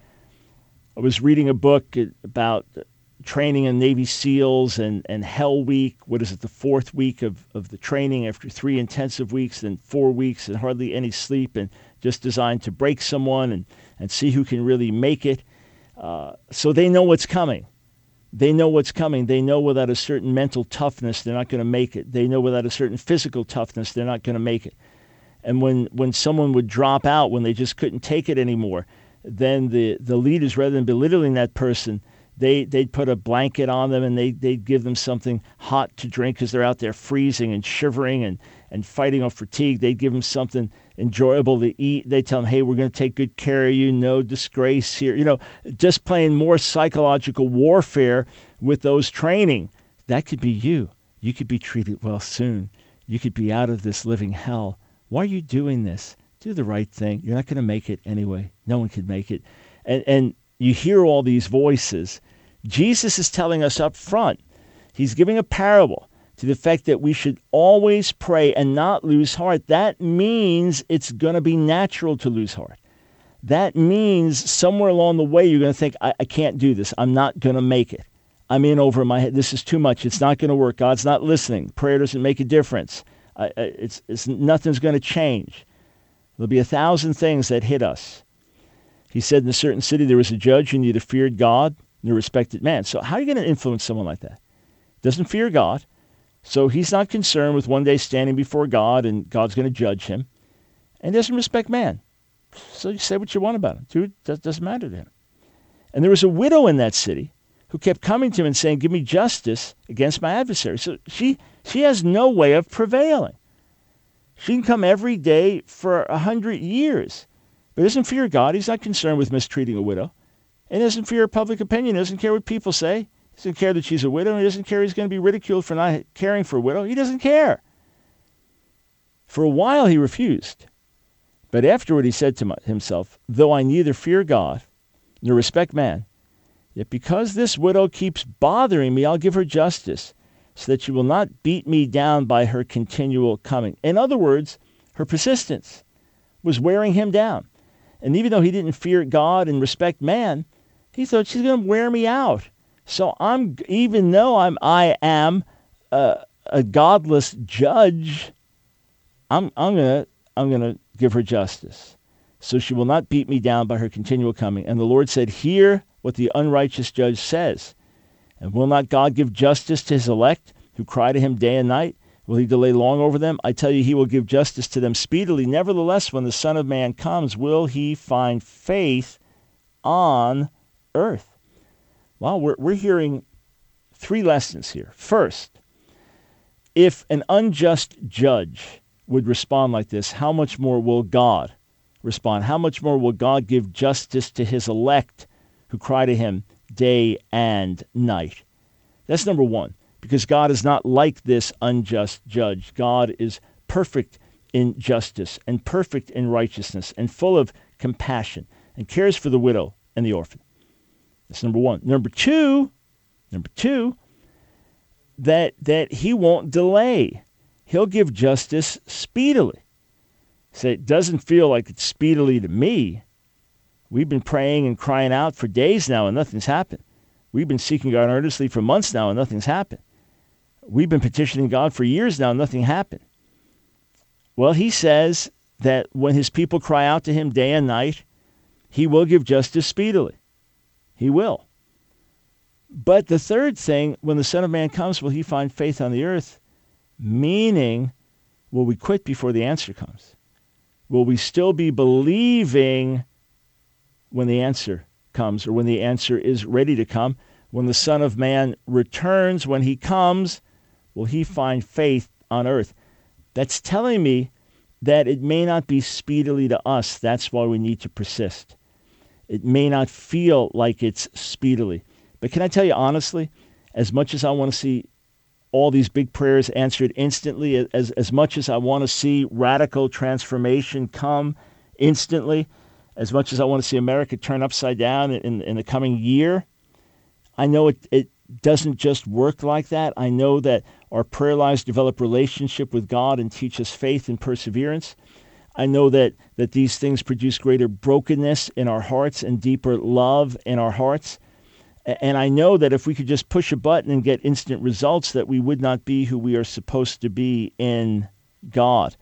I was reading a book about training in Navy SEALs and, and Hell Week. What is it, the fourth week of, of the training after three intensive weeks, then four weeks and hardly any sleep, and just designed to break someone and, and see who can really make it. Uh, so they know what's coming. They know what's coming. They know without a certain mental toughness, they're not going to make it. They know without a certain physical toughness, they're not going to make it. And when, when someone would drop out, when they just couldn't take it anymore, then the, the leaders, rather than belittling that person, They, they'd put a blanket on them and they, they'd give them something hot to drink because they're out there freezing and shivering and, and fighting off fatigue. They'd give them something enjoyable to eat. They'd tell them, hey, we're going to take good care of you, no disgrace here. You know, just playing more psychological warfare with those training. That could be you. You could be treated well soon. You could be out of this living hell. Why are you doing this? Do the right thing. You're not going to make it anyway. No one could make it. And, and you hear all these voices. Jesus is telling us up front, he's giving a parable to the effect that we should always pray and not lose heart. That means it's going to be natural to lose heart. That means somewhere along the way you're going to think, I, I can't do this. I'm not going to make it. I'm in over my head. This is too much. It's not going to work. God's not listening. Prayer doesn't make a difference. I, I, it's, it's nothing's going to change. There'll be a thousand things that hit us. He said in a certain city there was a judge who neither feared God nor respected man. So how are you going to influence someone like that? Doesn't fear God. So he's not concerned with one day standing before God and God's going to judge him. And doesn't respect man. So you say what you want about him. Dude, that doesn't matter to him. And there was a widow in that city who kept coming to him and saying, give me justice against my adversary. So she, she has no way of prevailing. She can come every day for a hundred years. But doesn't fear God. He's not concerned with mistreating a widow. And doesn't fear public opinion. Doesn't care what people say. doesn't care that she's a widow. He doesn't care he's going to be ridiculed for not caring for a widow. He doesn't care. For a while he refused. But afterward he said to my, himself, though I neither fear God nor respect man, yet because this widow keeps bothering me, I'll give her justice, so that she will not beat me down by her continual coming. In other words, her persistence was wearing him down. And even though he didn't fear God and respect man, he thought she's going to wear me out. So I'm, even though I'm, I am a, a godless judge, I'm, I'm gonna, I'm gonna give her justice, so she will not beat me down by her continual coming. And the Lord said, hear what the unrighteous judge says. And will not God give justice to his elect, who cry to him day and night? Will he delay long over them? I tell you, he will give justice to them speedily. Nevertheless, when the Son of Man comes, will he find faith on earth? Well, we're, we're hearing three lessons here. First, if an unjust judge would respond like this, how much more will God respond? How much more will God give justice to his elect who cry to him day and night? That's number one, because God is not like this unjust judge. God is perfect in justice and perfect in righteousness and full of compassion and cares for the widow and the orphan. That's number one. Number two, number two, that that he won't delay. He'll give justice speedily. So it doesn't feel like it's speedily to me. We've been praying and crying out for days now and nothing's happened. We've been seeking God earnestly for months now and nothing's happened. We've been petitioning God for years now and nothing happened. Well, he says that when his people cry out to him day and night, he will give justice speedily. He will. But the third thing, when the Son of Man comes, will he find faith on the earth? Meaning, will we quit before the answer comes? Will we still be believing when the answer comes, or when the answer is ready to come? When the Son of Man returns, when he comes, will he find faith on earth? That's telling me that it may not be speedily to us. That's why we need to persist. It may not feel like it's speedily. But can I tell you honestly, as much as I want to see all these big prayers answered instantly, as, as much as I want to see radical transformation come instantly, as much as I want to see America turn upside down in, in the coming year, I know it, it doesn't just work like that. I know that our prayer lives develop relationship with God and teach us faith and perseverance. I know that, that these things produce greater brokenness in our hearts and deeper love in our hearts. And I know that if we could just push a button and get instant results, that we would not be who we are supposed to be in God.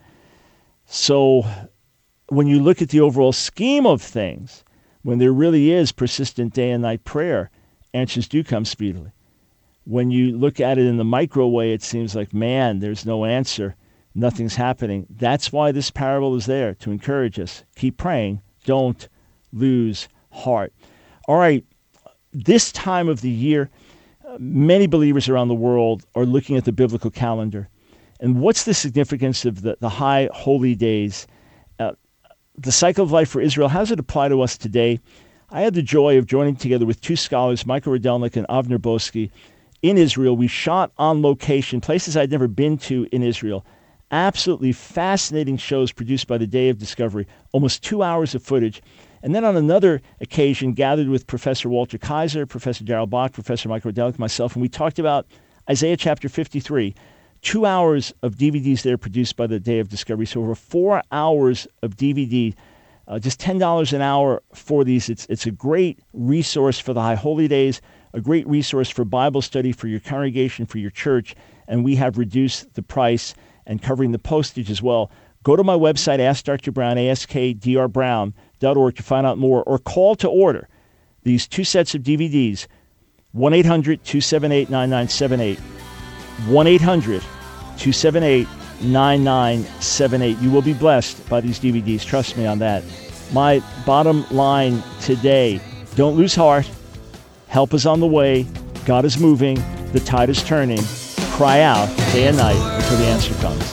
So when you look at the overall scheme of things, when there really is persistent day and night prayer, answers do come speedily. When you look at it in the micro way, it seems like, man, there's no answer. Nothing's happening. That's why this parable is there, to encourage us. Keep praying. Don't lose heart. All right. This time of the year, many believers around the world are looking at the biblical calendar. And what's the significance of the, the high holy days? Uh, the cycle of life for Israel, how does it apply to us today? I had the joy of joining together with two scholars, Michael Rydelnik and Avner Boski, in Israel. We shot on location, places I'd never been to in Israel. Absolutely fascinating shows produced by the Day of Discovery, almost two hours of footage. And then on another occasion, gathered with Professor Walter Kaiser, Professor Darrell Bach, Professor Michael Rydelnik, myself, and we talked about Isaiah chapter fifty-three. Two hours of D V Ds there produced by the Day of Discovery. So over four hours of D V D, uh, just ten dollars an hour for these. It's, it's a great resource for the High Holy Days, a great resource for Bible study for your congregation, for your church, and we have reduced the price and covering the postage as well. Go to my website, Ask Doctor Brown, A S K D R Brown dot org to find out more, or call to order these two sets of D V Ds, one eight hundred two seven eight nine nine seven eight, one eight hundred two seven eight nine nine seven eight. You will be blessed by these D V Ds. Trust me on that. My bottom line today, don't lose heart. Help is on the way. God is moving. The tide is turning. Cry out day and night until the answer comes.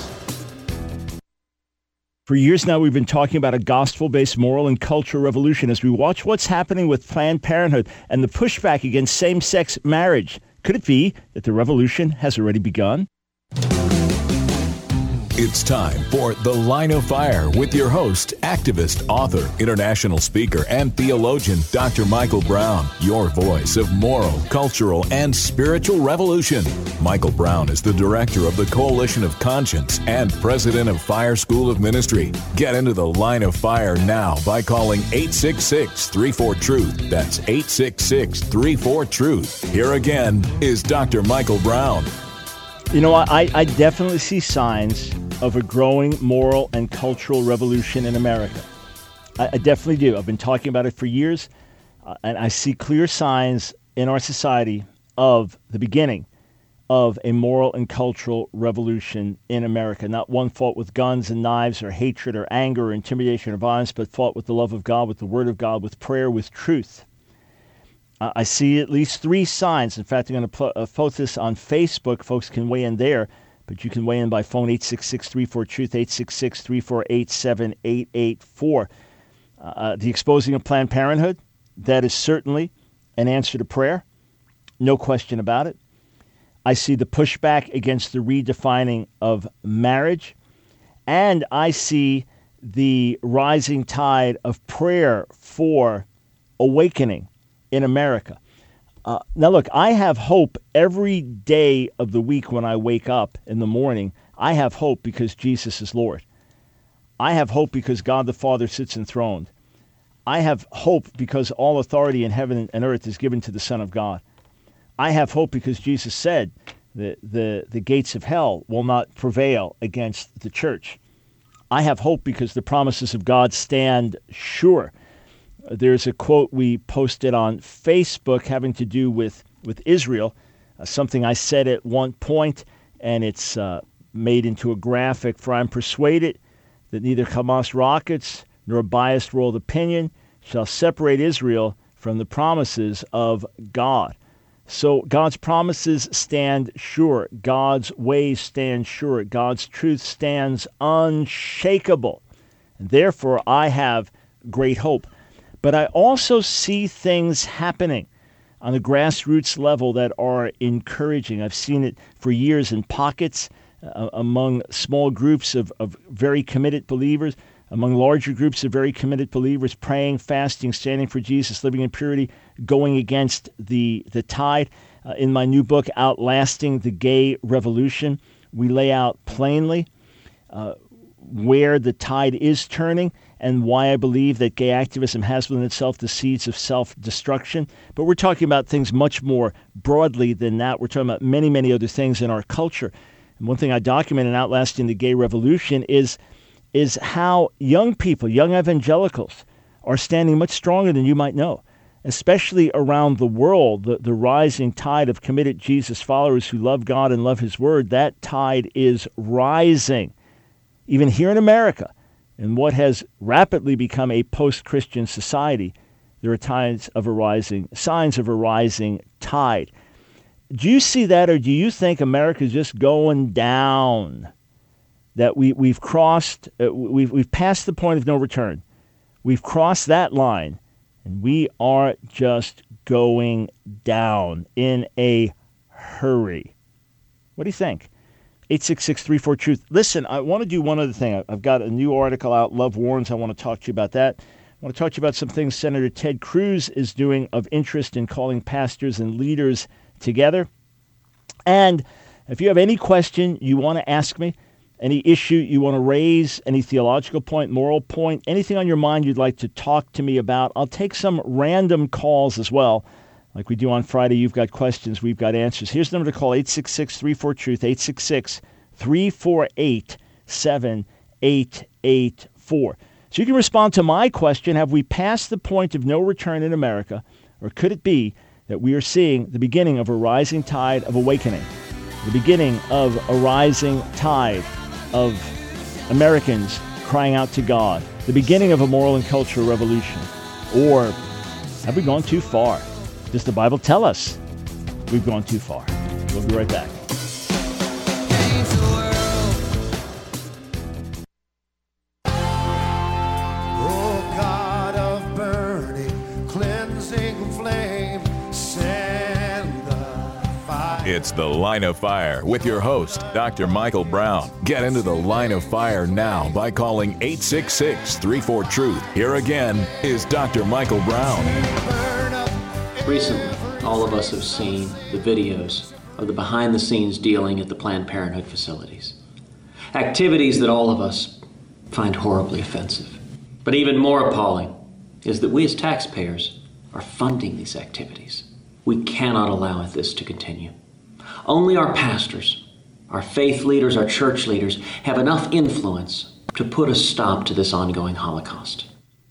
For years now, we've been talking about a gospel-based moral and cultural revolution as we watch what's happening with Planned Parenthood and the pushback against same-sex marriage Could it be that the revolution has already begun? It's time for The Line of Fire with your host, activist, author, international speaker, and theologian, Doctor Michael Brown, your voice of moral, cultural, and spiritual revolution. Michael Brown is the director of the Coalition of Conscience and president of Fire School of Ministry. Get into The Line of Fire now by calling eight six six, three four, truth. That's eight six six, three four, truth. Here again is Doctor Michael Brown. You know, I, I definitely see signs of a growing moral and cultural revolution in America. I, I definitely do. I've been talking about it for years, uh, and I see clear signs in our society of the beginning of a moral and cultural revolution in America. Not one fought with guns and knives or hatred or anger or intimidation or violence, but fought with the love of God, with the Word of God, with prayer, with truth. Uh, I see at least three signs. In fact, I'm going to put, uh, post this on Facebook. Folks can weigh in there, but you can weigh in by phone, eight six six, three four, truth, eight six six, three four eight, seven eight eight four. Uh, the exposing of Planned Parenthood, that is certainly an answer to prayer. No question about it. I see the pushback against the redefining of marriage, and I see the rising tide of prayer for awakening in America. Uh, now, look, I have hope every day of the week when I wake up in the morning. I have hope because Jesus is Lord. I have hope because God the Father sits enthroned. I have hope because all authority in heaven and earth is given to the Son of God. I have hope because Jesus said that the, the gates of hell will not prevail against the church. I have hope because the promises of God stand sure. There's a quote we posted on Facebook having to do with, with Israel, uh, something I said at one point, and it's uh, made into a graphic. For I'm persuaded that neither Hamas rockets nor biased world opinion shall separate Israel from the promises of God. So God's promises stand sure. God's ways stand sure. God's truth stands unshakable. And therefore, I have great hope. But I also see things happening on the grassroots level that are encouraging. I've seen it for years in pockets, uh, among small groups of, of very committed believers, among larger groups of very committed believers, praying, fasting, standing for Jesus, living in purity, going against the, the tide. Uh, in my new book, Outlasting the Gay Revolution, we lay out plainly uh, where the tide is turning and why I believe that gay activism has within itself the seeds of self-destruction. But we're talking about things much more broadly than that. We're talking about many, many other things in our culture. And one thing I document in Outlasting the Gay Revolution is, is how young people, young evangelicals, are standing much stronger than you might know, especially around the world. The, the rising tide of committed Jesus followers who love God and love His Word, that tide is rising. Even here in America, in what has rapidly become a post-Christian society, there are tides of a rising, signs of a rising tide. Do you see that, or do you think America is just going down? That we we've crossed, uh, we've we've passed the point of no return. We've crossed that line, and we are just going down in a hurry. What do you think? eight six six, three four, truth. Listen, I want to do one other thing. I've got a new article out, Love Warns. I want to talk to you about that. I want to talk to you about some things Senator Ted Cruz is doing of interest in calling pastors and leaders together. And if you have any question you want to ask me, any issue you want to raise, any theological point, moral point, anything on your mind you'd like to talk to me about, I'll take some random calls as well. Like we do on Friday, you've got questions, we've got answers. Here's the number to call, eight six six, three four, truth, eight six six, three four eight, seven eight eight four. So you can respond to my question, have we passed the point of no return in America, or could it be that we are seeing the beginning of a rising tide of awakening, the beginning of a rising tide of Americans crying out to God, the beginning of a moral and cultural revolution? Or have we gone too far? Does the Bible tell us we've gone too far? We'll be right back. Oh God of burning, cleansing flame, send the fire. It's The Line of Fire with your host, Doctor Michael Brown. Get into the Line of Fire now by calling eight six six, three four, truth. Here again is Doctor Michael Brown. Recently, all of us have seen the videos of the behind-the-scenes dealing at the Planned Parenthood facilities. Activities that all of us find horribly offensive. But even more appalling is that we as taxpayers are funding these activities. We cannot allow this to continue. Only our pastors, our faith leaders, our church leaders have enough influence to put a stop to this ongoing Holocaust.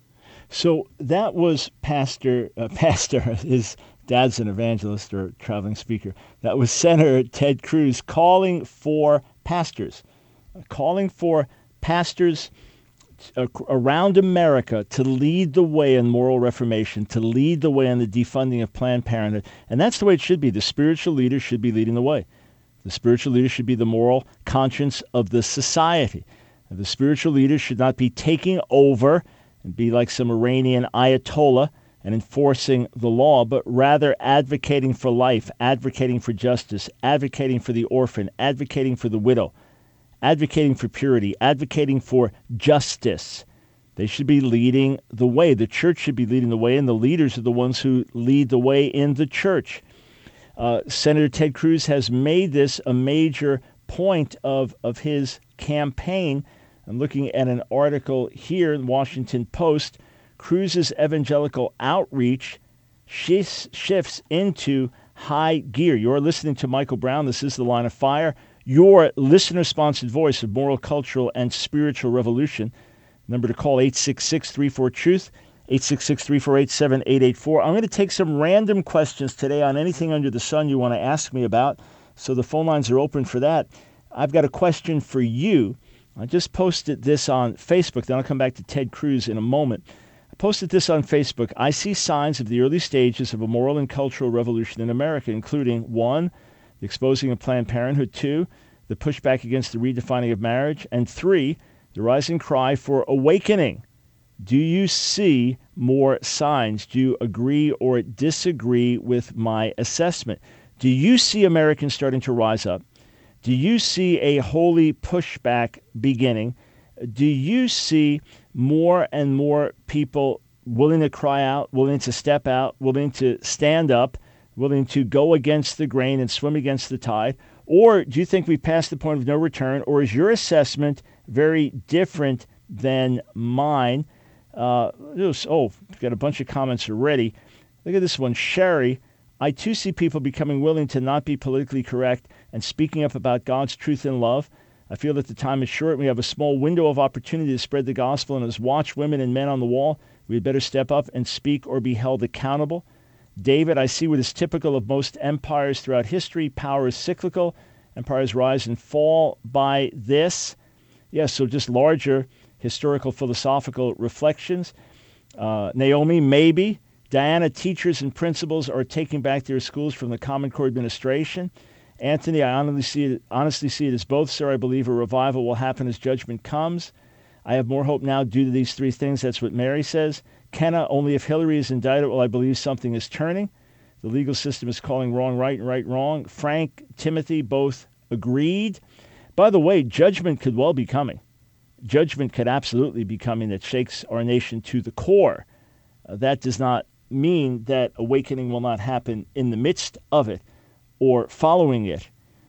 So that was Pastor, uh, Pastor, his dad's an evangelist or traveling speaker. That was Senator Ted Cruz calling for pastors, uh, calling for pastors uh, around America to lead the way in moral reformation, to lead the way in the defunding of Planned Parenthood. And that's the way it should be. The spiritual leaders should be leading the way. The spiritual leaders should be the moral conscience of the society. And the spiritual leaders should not be taking over and be like some Iranian Ayatollah and enforcing the law, but rather advocating for life, advocating for justice, advocating for the orphan, advocating for the widow, advocating for purity, advocating for justice. They should be leading the way. The church should be leading the way, and the leaders are the ones who lead the way in the church. Uh, Senator Ted Cruz has made this a major point of, of his campaign. I'm looking at an article here in the Washington Post. Cruz's evangelical outreach shifts, shifts into high gear. You're listening to Michael Brown. This is The Line of Fire, your listener-sponsored voice of moral, cultural, and spiritual revolution. Number to call, eight six six, three four, truth, eight six six, three four eight, seven eight eight four. I'm going to take some random questions today on anything under the sun you want to ask me about, so the phone lines are open for that. I've got a question for you. I just posted this on Facebook. Then I'll come back to Ted Cruz in a moment. I posted this on Facebook. I see signs of the early stages of a moral and cultural revolution in America, including, one, the exposing of Planned Parenthood, two, the pushback against the redefining of marriage, and three, the rising cry for awakening. Do you see more signs? Do you agree or disagree with my assessment? Do you see Americans starting to rise up? Do you see a holy pushback beginning? Do you see more and more people willing to cry out, willing to step out, willing to stand up, willing to go against the grain and swim against the tide? Or do you think we've passed the point of no return? Or is your assessment very different than mine? Uh, was, oh, we've got a bunch of comments already. Look at this one. Sherry, I too see people becoming willing to not be politically correct and speaking up about God's truth and love. I feel that the time is short. We have a small window of opportunity to spread the gospel, and as watch women and men on the wall, we had better step up and speak or be held accountable. David, I see what is typical of most empires throughout history. Power is cyclical. Empires rise and fall by this. Yes, so just larger historical philosophical reflections. Uh, Naomi, maybe. Diana, teachers and principals are taking back their schools from the Common Core administration. Anthony, I honestly see it, honestly see it as both, sir. I believe a revival will happen as judgment comes. I have more hope now due to these three things. That's what Mary says. Kenna, only if Hillary is indicted will I believe something is turning. The legal system is calling wrong right and right wrong. Frank, Timothy, both agreed. By the way, judgment could well be coming. Judgment could absolutely be coming that shakes our nation to the core. Uh, that does not mean that awakening will not happen in the midst of it, or following it,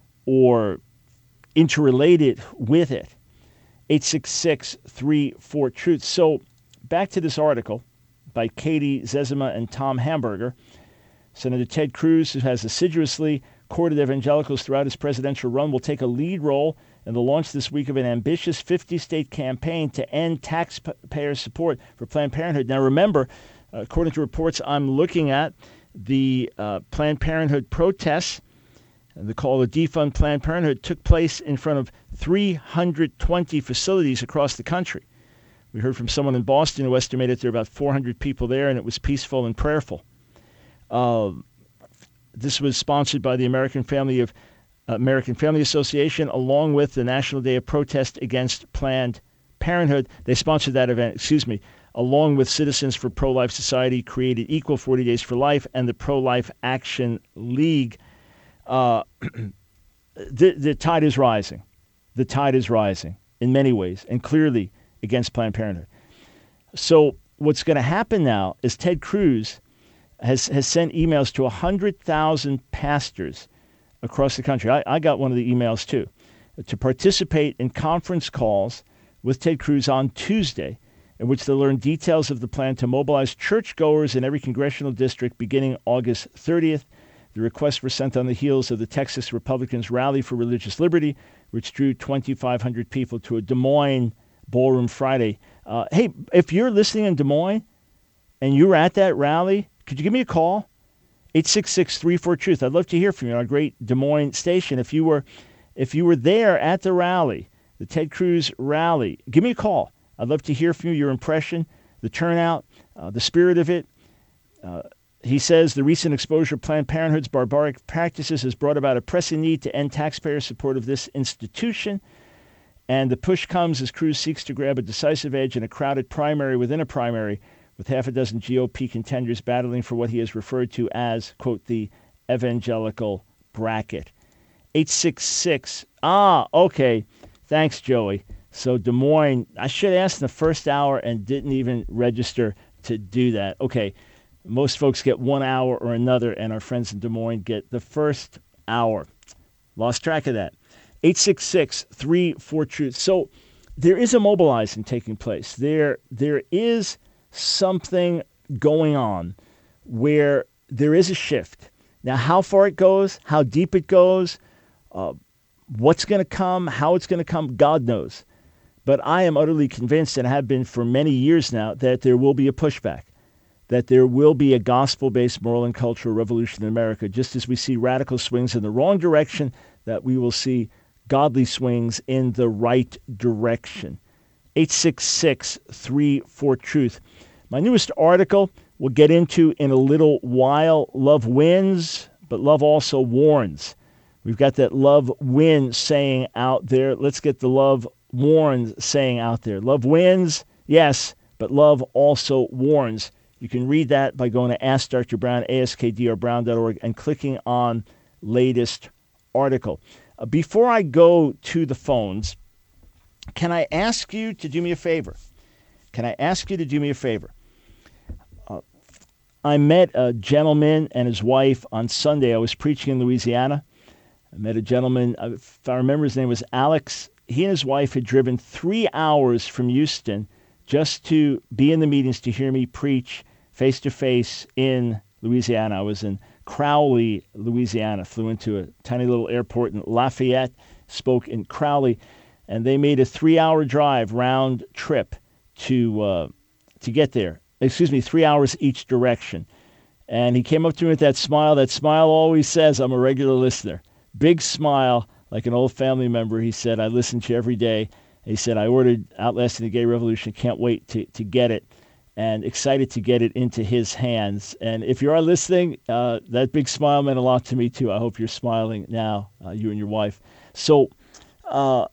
or interrelated with it. eight six six, three four, truth. So back to this article by Katie Zezima and Tom Hamburger. Senator Ted Cruz, who has assiduously courted evangelicals throughout his presidential run, will take a lead role in the launch this week of an ambitious fifty-state campaign to end taxpayer support for Planned Parenthood. Now remember, according to reports I'm looking at, the uh, Planned Parenthood protests, the call to defund Planned Parenthood, took place in front of three hundred twenty facilities across the country. We heard from someone in Boston who estimated there were about four hundred people there, and it was peaceful and prayerful. Uh, this was sponsored by the American Family of uh, American Family Association, along with the National Day of Protest Against Planned Parenthood. They sponsored that event, excuse me, along with Citizens for Pro-Life Society, created Equal forty Days for Life, and the Pro-Life Action League. uh, the, the tide is rising. The tide is rising in many ways, and clearly against Planned Parenthood. So what's going to happen now is Ted Cruz has, has sent emails to one hundred thousand pastors across the country. I, I got one of the emails too, to participate in conference calls with Ted Cruz on Tuesday, in which they'll learn details of the plan to mobilize churchgoers in every congressional district beginning August thirtieth. The requests were sent on the heels of the Texas Republicans' Rally for Religious Liberty, which drew twenty-five hundred people to a Des Moines Ballroom Friday. Uh, hey, if you're listening in Des Moines and you were at that rally, could you give me a call? eight six six, three four, truth. I'd love to hear from you on our great Des Moines station. If you were if you were there at the rally, the Ted Cruz rally, give me a call. I'd love to hear from you, your impression, the turnout, uh, the spirit of it. Uh, he says the recent exposure of Planned Parenthood's barbaric practices has brought about a pressing need to end taxpayer support of this institution. And the push comes as Cruz seeks to grab a decisive edge in a crowded primary within a primary, with half a dozen G O P contenders battling for what he has referred to as, quote, the evangelical bracket. eight six six, ah, okay. Thanks, Joey. So Des Moines, I should ask in the first hour and didn't even register to do that. Okay, most folks get one hour or another, and our friends in Des Moines get the first hour. Lost track of that. eight six six, three four, truth. So there is a mobilizing taking place. There, there is something going on where there is a shift. Now, how far it goes, how deep it goes, uh, what's going to come, how it's going to come, God knows. But I am utterly convinced, and have been for many years now, that there will be a pushback, that there will be a gospel-based moral and cultural revolution in America, just as we see radical swings in the wrong direction, that we will see godly swings in the right direction. eight six six, three four, truth. My newest article we'll get into in a little while. Love wins, but love also warns. We've got that love wins saying out there. Let's get the love warns saying out there. Love wins, yes, but love also warns. You can read that by going to Ask Doctor Brown, ask d r brown dot org, and clicking on latest article. Uh, before I go to the phones, can I ask you to do me a favor? Can I ask you to do me a favor? Uh, I met a gentleman and his wife on Sunday. I was preaching in Louisiana. I met a gentleman, if I remember his name was Alex. He and his wife had driven three hours from Houston just to be in the meetings to hear me preach face-to-face in Louisiana. I was in Crowley, Louisiana. Flew into a tiny little airport in Lafayette, spoke in Crowley, and they made a three-hour drive round trip to uh, to get there. Excuse me, three hours each direction. And he came up to me with that smile. That smile always says, I'm a regular listener. Big smile, like an old family member. He said, I listen to you every day. He said, I ordered Outlasting the Gay Revolution. Can't wait to, to get it. And excited to get it into his hands. And if you are listening, uh, that big smile meant a lot to me too. I hope you're smiling now, uh, you and your wife. So uh,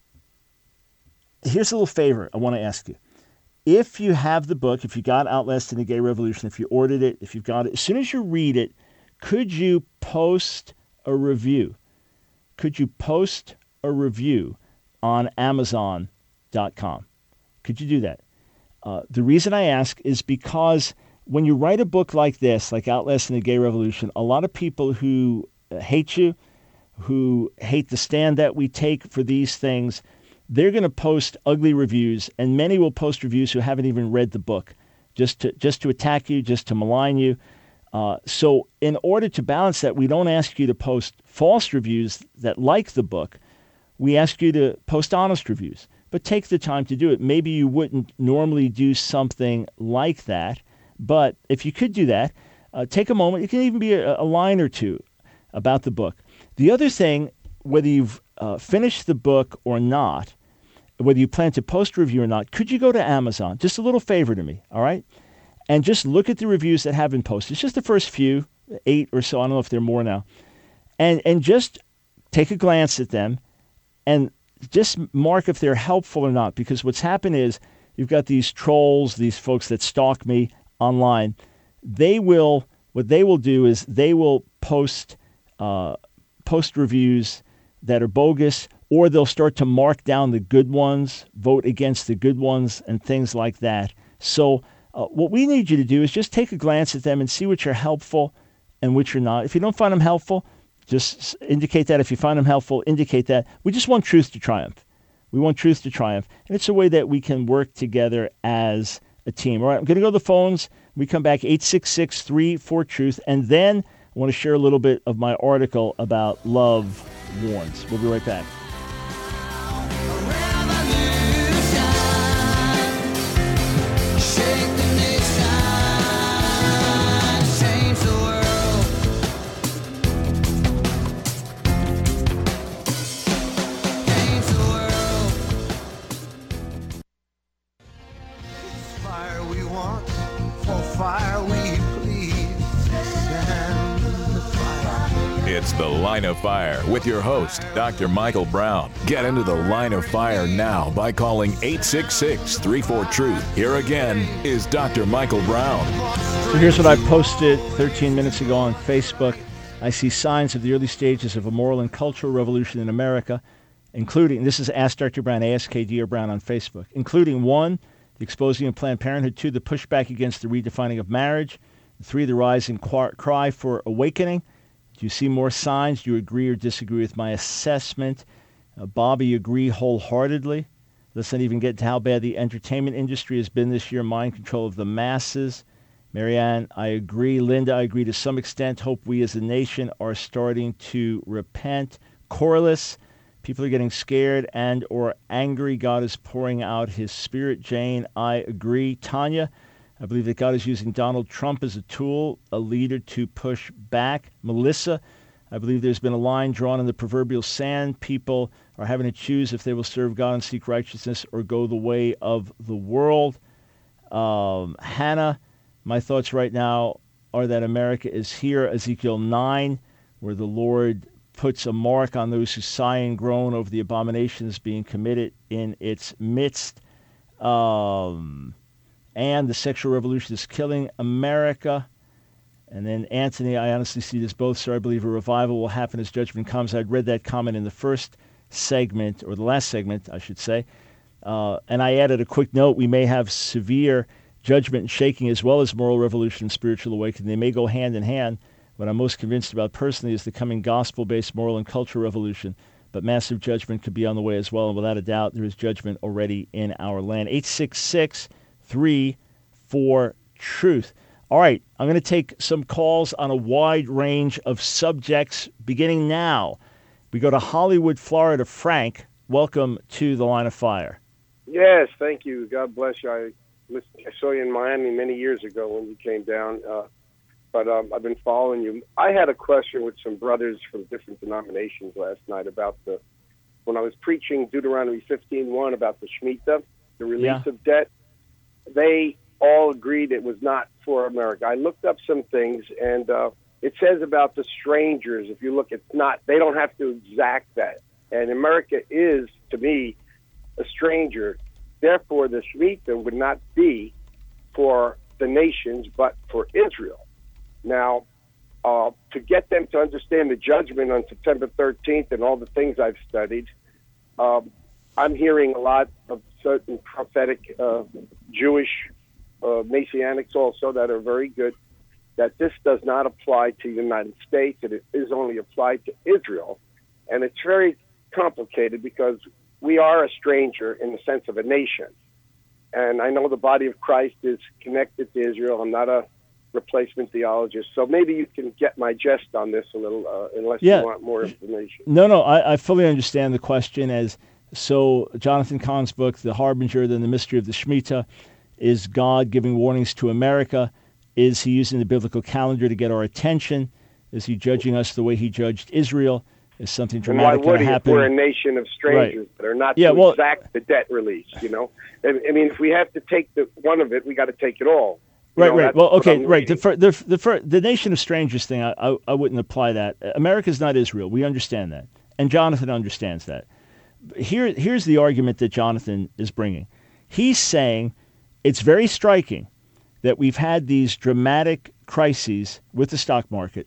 here's a little favor I want to ask you. If you have the book, if you got Outlasting the Gay Revolution, if you ordered it, if you've got it, as soon as you read it, could you post a review? Could you post a review on Amazon dot com? Could you do that? Uh, the reason I ask is because when you write a book like this, like Outlasting the Gay Revolution, a lot of people who hate you, who hate the stand that we take for these things, they're going to post ugly reviews, and many will post reviews who haven't even read the book, just to just to attack you, just to malign you. Uh, so in order to balance that, we don't ask you to post false reviews that like the book. We ask you to post honest reviews. But take the time to do it. Maybe you wouldn't normally do something like that, but if you could do that, uh, take a moment. It can even be a, a line or two about the book. The other thing, whether you've uh, finished the book or not, whether you plan to post a review or not, could you go to Amazon? Just a little favor to me, all right? And just look at the reviews that have been posted. It's just the first few, eight or so. I don't know if there are more now. And and just take a glance at them and just mark if they're helpful or not, because what's happened is you've got these trolls, these folks that stalk me online. They will, what they will do is they will post uh, post reviews that are bogus, or they'll start to mark down the good ones, vote against the good ones, and things like that. So uh, what we need you to do is just take a glance at them and see which are helpful and which are not. If you don't find them helpful, just indicate that. If you find them helpful, indicate that. We just want truth to triumph. We want truth to triumph. And it's a way that we can work together as a team. All right, I'm going to go to the phones. We come back, eight six six, three four, truth. And then I want to share a little bit of my article about Love Warns. We'll be right back. It's The Line of Fire with your host, Doctor Michael Brown. Get into the Line of Fire now by calling eight six six, three four, truth. Here again is Doctor Michael Brown. So here's what I posted thirteen minutes ago on Facebook. I see signs of the early stages of a moral and cultural revolution in America, including, this is Ask Doctor Brown, A S K D R Brown on Facebook, including one, the exposing of Planned Parenthood, two, the pushback against the redefining of marriage, three, the rising cry for awakening. Do you see more signs? Do you agree or disagree with my assessment? Uh, Bobby, agree wholeheartedly. Let's not even get to how bad the entertainment industry has been this year, mind control of the masses. Marianne, I agree. Linda, I agree to some extent. Hope we as a nation are starting to repent. Corliss, people are getting scared and or angry. God is pouring out his spirit. Jane, I agree. Tanya, I believe that God is using Donald Trump as a tool, a leader to push back. Melissa, I believe there's been a line drawn in the proverbial sand. People are having to choose if they will serve God and seek righteousness or go the way of the world. Um, Hannah, my thoughts right now are that America is here, Ezekiel nine, where the Lord puts a mark on those who sigh and groan over the abominations being committed in its midst. Um... And the sexual revolution is killing America. And then Anthony, I honestly see this both, so I believe a revival will happen as judgment comes. I'd read that comment in the first segment, or the last segment, I should say. Uh, and I added a quick note. We may have severe judgment and shaking as well as moral revolution and spiritual awakening. They may go hand in hand. What I'm most convinced about personally is the coming gospel-based moral and cultural revolution. But massive judgment could be on the way as well. And without a doubt, there is judgment already in our land. eight six six, three four, truth. All right, I'm going to take some calls on a wide range of subjects beginning now. We go to Hollywood, Florida. Frank, welcome to The Line of Fire. Yes, thank you. God bless you. I, listened, I saw you in Miami many years ago when you came down, uh, but um, I've been following you. I had a question with some brothers from different denominations last night about the, when I was preaching Deuteronomy fifteen one about the Shemitah, the release yeah. of debt. They all agreed it was not for America. I looked up some things, and uh, it says about the strangers. If you look, it's not. They don't have to exact that. And America is, to me, a stranger. Therefore, the Shemitah would not be for the nations, but for Israel. Now, uh, to get them to understand the judgment on September thirteenth and all the things I've studied, um, I'm hearing a lot of certain prophetic uh, Jewish uh, Messianics also that are very good, that this does not apply to the United States, and it is only applied to Israel. And it's very complicated because we are a stranger in the sense of a nation. And I know the body of Christ is connected to Israel. I'm not a replacement theologist, so maybe you can get my jest on this a little, uh, unless yeah. you want more information. No, no, I, I fully understand the question as... So Jonathan Cahn's book, The Harbinger, then the Mystery of the Shemitah, is God giving warnings to America? Is he using the biblical calendar to get our attention? Is he judging us the way he judged Israel? Is something dramatic going to happen? If we're a nation of strangers right. that are not yeah, to well, exact the debt release, you know? I mean, if we have to take the one of it, we got to take it all. You right, know, right. Well, okay, right. The, the, the, the, the nation of strangers thing, I, I, I wouldn't apply that. America's not Israel. We understand that. And Jonathan understands that. Here, here's the argument that Jonathan is bringing. He's saying it's very striking that we've had these dramatic crises with the stock market,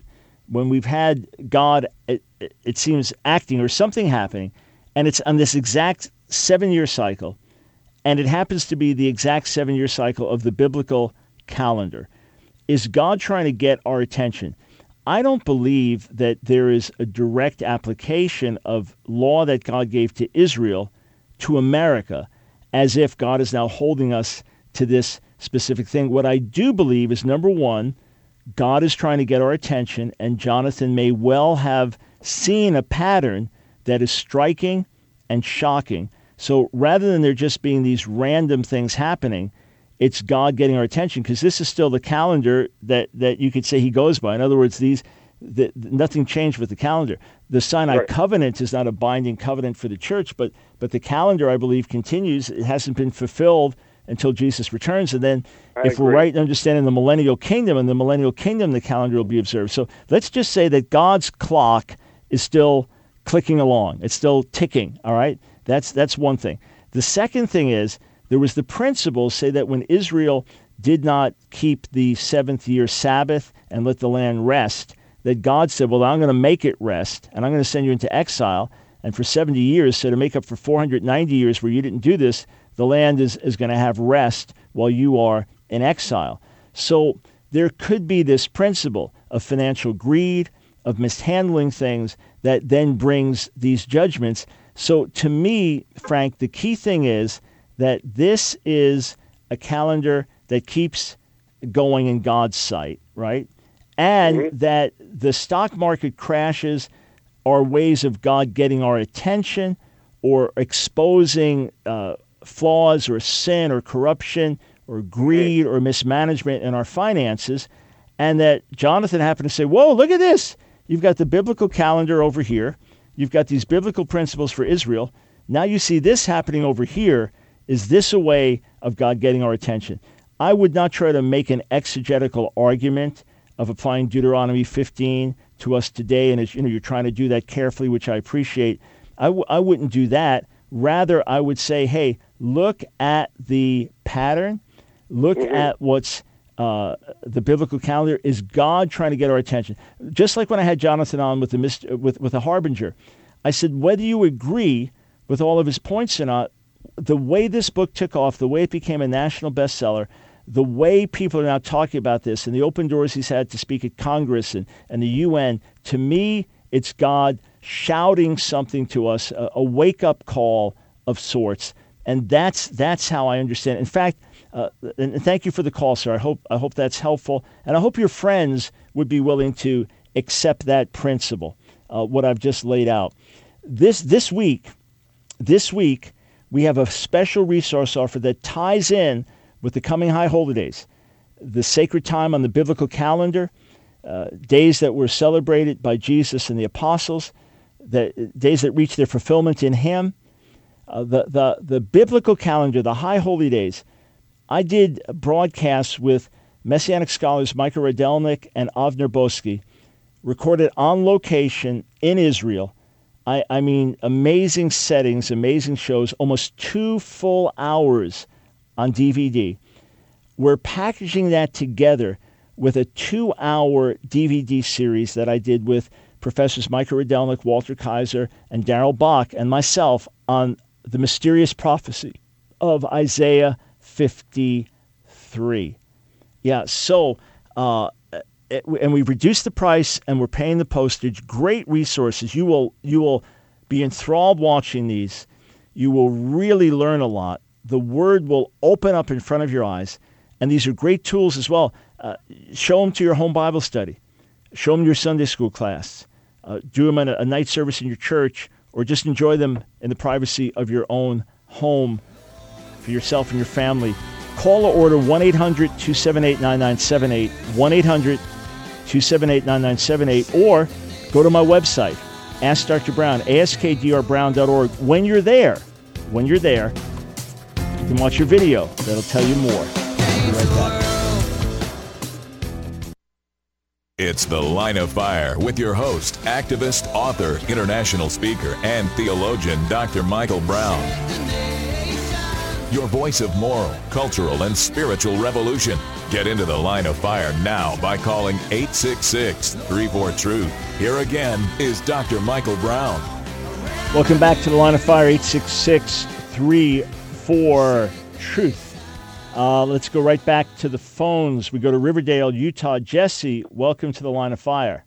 when we've had God, it, it seems, acting or something happening, and it's on this exact seven-year cycle, and it happens to be the exact seven-year cycle of the biblical calendar. Is God trying to get our attention? I don't believe that there is a direct application of law that God gave to Israel to America, as if God is now holding us to this specific thing. What I do believe is, number one, God is trying to get our attention, and Jonathan may well have seen a pattern that is striking and shocking. So rather than there just being these random things happening, it's God getting our attention, because this is still the calendar that, that you could say he goes by. In other words, these the, nothing changed with the calendar. The Sinai Right. covenant is not a binding covenant for the church, but but the calendar, I believe, continues. It hasn't been fulfilled until Jesus returns. And then I if we're agree. right in understanding the millennial kingdom, and the millennial kingdom, the calendar will be observed. So let's just say that God's clock is still clicking along. It's still ticking, all right? That's that's one thing. The second thing is, there was the principle, say, that when Israel did not keep the seventh year Sabbath and let the land rest, that God said, well, I'm going to make it rest, and I'm going to send you into exile. And for seventy years, so to make up for four hundred ninety years where you didn't do this, the land is, is going to have rest while you are in exile. So there could be this principle of financial greed, of mishandling things, that then brings these judgments. So to me, Frank, the key thing is that this is a calendar that keeps going in God's sight, right? And mm-hmm. that the stock market crashes are ways of God getting our attention or exposing uh, flaws or sin or corruption or greed or mismanagement in our finances. And that Jonathan happened to say, whoa, look at this. You've got the biblical calendar over here. You've got these biblical principles for Israel. Now you see this happening over here. Is this a way of God getting our attention? I would not try to make an exegetical argument of applying Deuteronomy fifteen to us today, and as you know, you're trying to do that carefully, which I appreciate. I, w- I wouldn't do that. Rather, I would say, hey, look at the pattern. Look mm-hmm. at what's uh, the biblical calendar. Is God trying to get our attention? Just like when I had Jonathan on with the mist- with with the Harbinger, I said, whether you agree with all of his points or not, the way this book took off, the way it became a national bestseller, the way people are now talking about this, and the open doors he's had to speak at Congress and, and the U N, to me, it's God shouting something to us, a, a wake-up call of sorts. And that's that's how I understand it. In fact, uh, and thank you for the call, sir. I hope I hope that's helpful. And I hope your friends would be willing to accept that principle, uh, what I've just laid out. This this week, this week, we have a special resource offer that ties in with the coming high holy days, the sacred time on the biblical calendar, uh, days that were celebrated by Jesus and the apostles, the days that reach their fulfillment in him. Uh, the, the, the biblical calendar, the high holy days. I did broadcasts with Messianic scholars Michael Rydelnik and Avner Boski, recorded on location in Israel. I, I mean, amazing settings, amazing shows, almost two full hours on D V D. We're packaging that together with a two-hour D V D series that I did with Professors Michael Rydelnik, Walter Kaiser, and Darrell Bach, and myself on the mysterious prophecy of Isaiah fifty-three. Yeah, so, uh, it, and we've reduced the price, and we're paying the postage. Great resources. You will you will be enthralled watching these. You will really learn a lot. The Word will open up in front of your eyes, and these are great tools as well. Uh, show them to your home Bible study. Show them your Sunday school class. Uh, do them in a, a night service in your church, or just enjoy them in the privacy of your own home for yourself and your family. Call or order one eight hundred two seven eight nine nine seven eight, one eight hundred two seven eight nine nine seven eight, or go to my website, Ask Doctor Brown, ask d r brown dot org. When you're there, when you're there, you can watch your video. That'll tell you more. We'll be right back. It's The Line of Fire with your host, activist, author, international speaker, and theologian, Doctor Michael Brown. your voice of moral, cultural, and spiritual revolution. Get into the Line of Fire now by calling eight six six, three four, truth. Here again is Doctor Michael Brown. Welcome back to the Line of Fire, eight six six, three four, truth. Uh, let's go right back to the phones. We go to Riverdale, Utah. Jesse, welcome to the Line of Fire.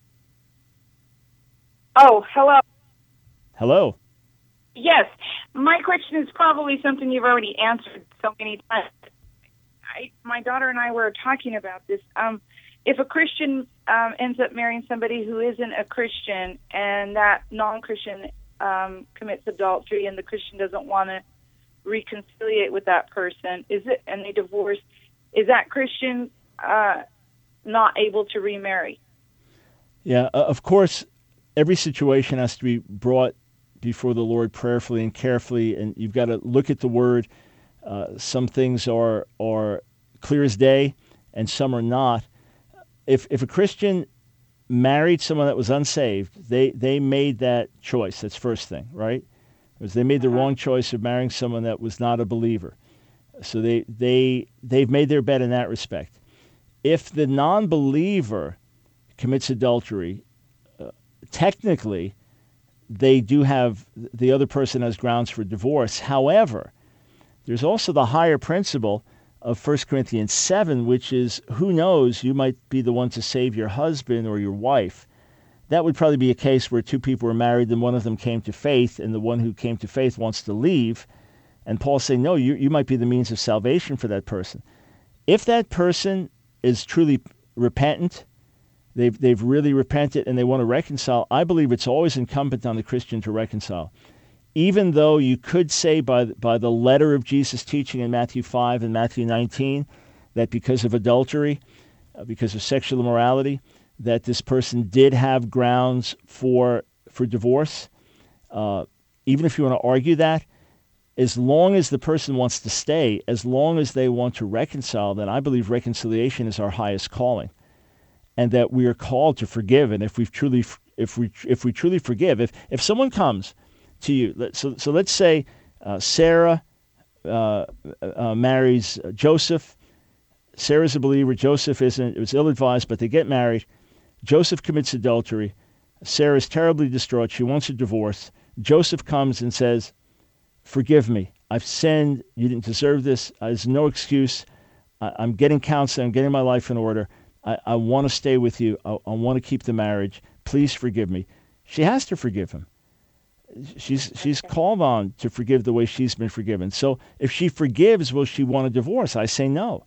Oh, hello. Hello. Yes, my question is probably something you've already answered so many times. I, my daughter and I were talking about this. Um, if a Christian um, ends up marrying somebody who isn't a Christian, and that non-Christian um, commits adultery, and the Christian doesn't want to reconciliate with that person, is it, and they divorce, is that Christian uh, not able to remarry? Yeah, uh, of course, every situation has to be brought before the Lord prayerfully and carefully, and you've got to look at the Word. Uh, some things are are clear as day, and some are not. If if a Christian married someone that was unsaved, they, they made that choice. That's first thing, right? Because they made the wrong choice of marrying someone that was not a believer. So they they they've made their bet in that respect. If the non-believer commits adultery, uh, technically, they do have, the other person has grounds for divorce. However, there's also the higher principle of First Corinthians seven, which is, who knows, you might be the one to save your husband or your wife. That would probably be a case where two people were married and one of them came to faith, and the one who came to faith wants to leave. And Paul's saying, no, you, you might be the means of salvation for that person. If that person is truly repentant, They've they've really repented and they want to reconcile, I believe it's always incumbent on the Christian to reconcile. Even though you could say by, by the letter of Jesus' teaching in Matthew five and Matthew nineteen that because of adultery, uh, because of sexual immorality, that this person did have grounds for for divorce. Uh, even if you want to argue that, as long as the person wants to stay, as long as they want to reconcile, then I believe reconciliation is our highest calling. And that we are called to forgive, and if we truly, if we, if we truly forgive, if if someone comes to you, so so let's say uh, Sarah uh, uh, marries Joseph. Sarah's a believer. Joseph isn't. It was ill-advised, but they get married. Joseph commits adultery. Sarah is terribly distraught. She wants a divorce. Joseph comes and says, "Forgive me. I've sinned. You didn't deserve this. There's no excuse. I, I'm getting counseling. I'm getting my life in order. I, I want to stay with you. I, I want to keep the marriage. Please forgive me." She has to forgive him. She's she's called on to forgive the way she's been forgiven. So if she forgives, will she want a divorce? I say no.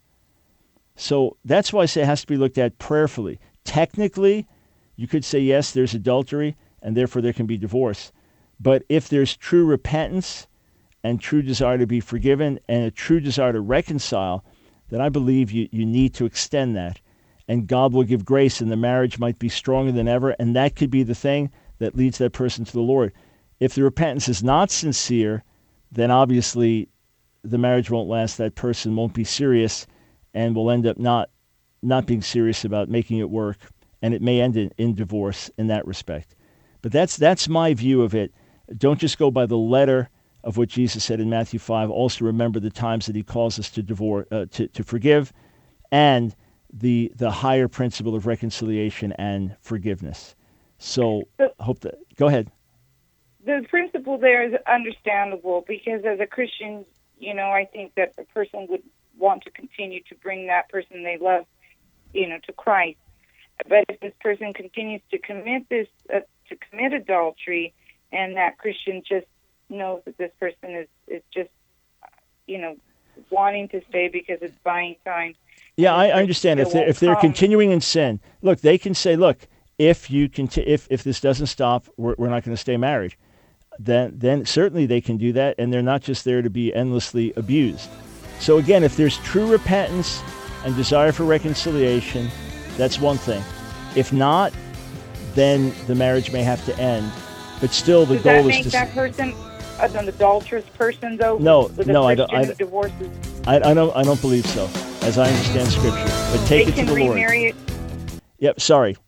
So that's why I say it has to be looked at prayerfully. Technically, you could say, yes, there's adultery, and therefore there can be divorce. But if there's true repentance and true desire to be forgiven and a true desire to reconcile, then I believe you, you need to extend that. And God will give grace, and the marriage might be stronger than ever, and that could be the thing that leads that person to the Lord. If the repentance is not sincere, then obviously the marriage won't last. That person won't be serious and will end up not not being serious about making it work, and it may end in, in divorce in that respect. But that's that's my view of it. Don't just go by the letter of what Jesus said in Matthew five. Also remember the times that he calls us to divorce, uh, to, to forgive, and the the higher principle of reconciliation and forgiveness. So, so hope that, go ahead. The principle there is understandable because as a Christian, you know, I think that a person would want to continue to bring that person they love, you know, to Christ. But if this person continues to commit this, uh, to commit adultery, and that Christian just knows that this person is, is just, you know, wanting to stay because it's buying time. Yeah, I understand. If they're, if they're continuing in sin, look, they can say, look, if you conti- if if this doesn't stop, we're, we're not going to stay married. Then then certainly they can do that, and they're not just there to be endlessly abused. So again, if there's true repentance and desire for reconciliation, that's one thing. If not, then the marriage may have to end. But still, the Does goal that is make to that person an adulterous person, though? No, with a no, I Christian don't. I, who divorces? I, I don't. I don't believe so, as I understand Scripture. But take they it can to the Lord. remarry it. Yep. Sorry.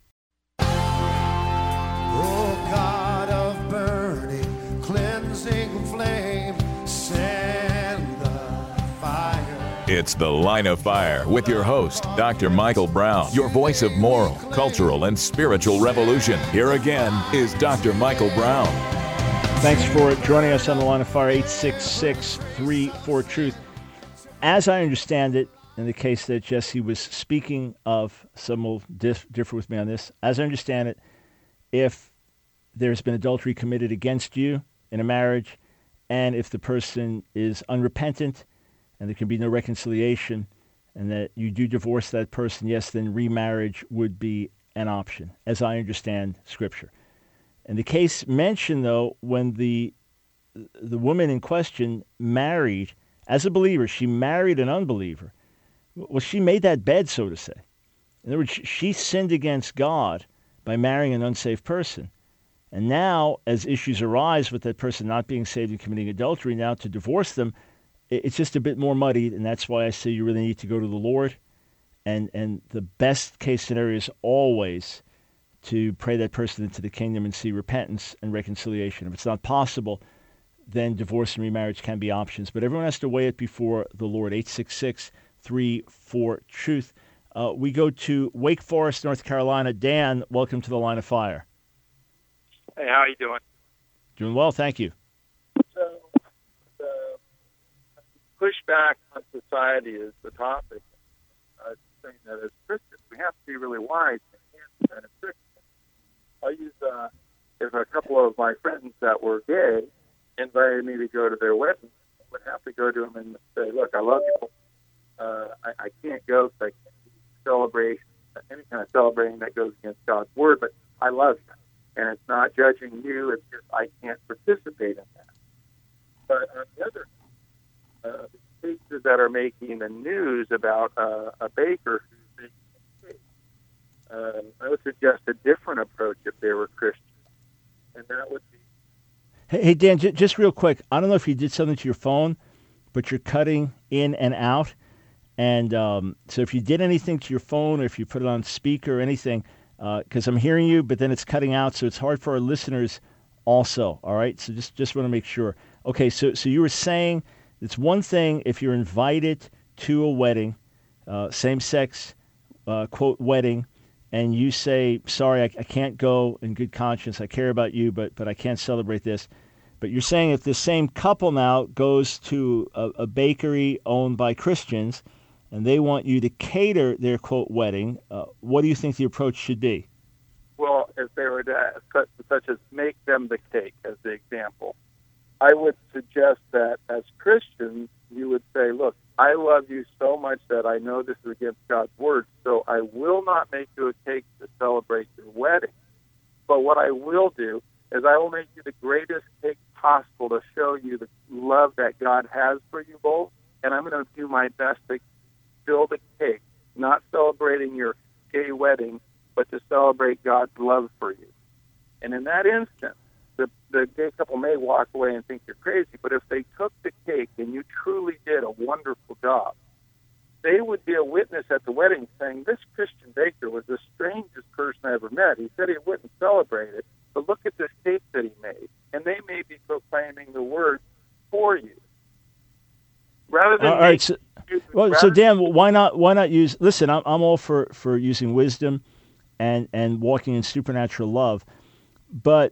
Oh God of burning, cleansing flame, send the It's The Line of Fire with your host, Doctor Michael Brown, your voice of moral, cultural, and spiritual revolution. Here again is Doctor Michael Brown. Thanks for joining us on The Line of Fire, eight six six, three four, truth. As I understand it, in the case that Jesse was speaking of, some will dif- differ with me on this. As I understand it, if there's been adultery committed against you in a marriage, and if the person is unrepentant, and there can be no reconciliation, and that you do divorce that person, yes, then remarriage would be an option, as I understand Scripture. In the case mentioned, though, when the the woman in question married, as a believer, she married an unbeliever, well, she made that bed, so to say. In other words, she sinned against God by marrying an unsaved person. And now, as issues arise with that person not being saved and committing adultery, now to divorce them, it's just a bit more muddied, and that's why I say you really need to go to the Lord. And and the best case scenario is always to pray that person into the kingdom and see repentance and reconciliation. If it's not possible, then divorce and remarriage can be options. But everyone has to weigh it before the Lord. eight six six, three four, truth. Uh, we go to Wake Forest, North Carolina. Dan, welcome to the Line of Fire. Hey, how are you doing? Doing well, thank you. So, the pushback on society is the topic. Uh, saying that as Christians, we have to be really wise and and Christians. I'll use uh, if a couple of my friends that were gay invited me to go to their wedding, I would have to go to them and say, "Look, I love you. Uh, I, I can't go because I can't celebrate any kind of celebrating that goes against God's word, but I love you." And it's not judging you, it's just I can't participate in that. But on the other hand, uh, the cases that are making the news about uh, a baker who's making a cake, um, I would suggest a different approach if they were Christian. And that would be... Hey, hey Dan, j- just real quick, I don't know if you did something to your phone, but you're cutting in and out. And um, so if you did anything to your phone or if you put it on speaker or anything, because uh, I'm hearing you, but then it's cutting out, so it's hard for our listeners also, all right? So just, just want to make sure. Okay, so so you were saying it's one thing if you're invited to a wedding, uh, same-sex, uh, quote, wedding, and you say, sorry, I, I can't go in good conscience, I care about you, but but I can't celebrate this. But you're saying if the same couple now goes to a, a bakery owned by Christians, and they want you to cater their, quote, wedding, uh, what do you think the approach should be? Well, if they were to, such, such as make them the cake, as the example, I would suggest that as Christians, you would say, look, I love you so much that I know this is against God's word, so I will not make you a cake to celebrate your wedding. But what I will do is I will make you the greatest cake possible to show you the love that God has for you both, and I'm going to do my best to build a cake, not celebrating your gay wedding, but to celebrate God's love for you. And in that instant, the, the gay couple may walk away and think you're crazy, but if they took the cake and you truly did a wonderful job, they would be a witness at the wedding saying, this Christian baker was the strangest person I ever met. He said he wouldn't celebrate it, but look at this cake that he made. And they may be proclaiming the word for you. Rather than all right, so, well, so Dan, why not? Why not use? Listen, I'm I'm all for, for using wisdom, and, and walking in supernatural love, but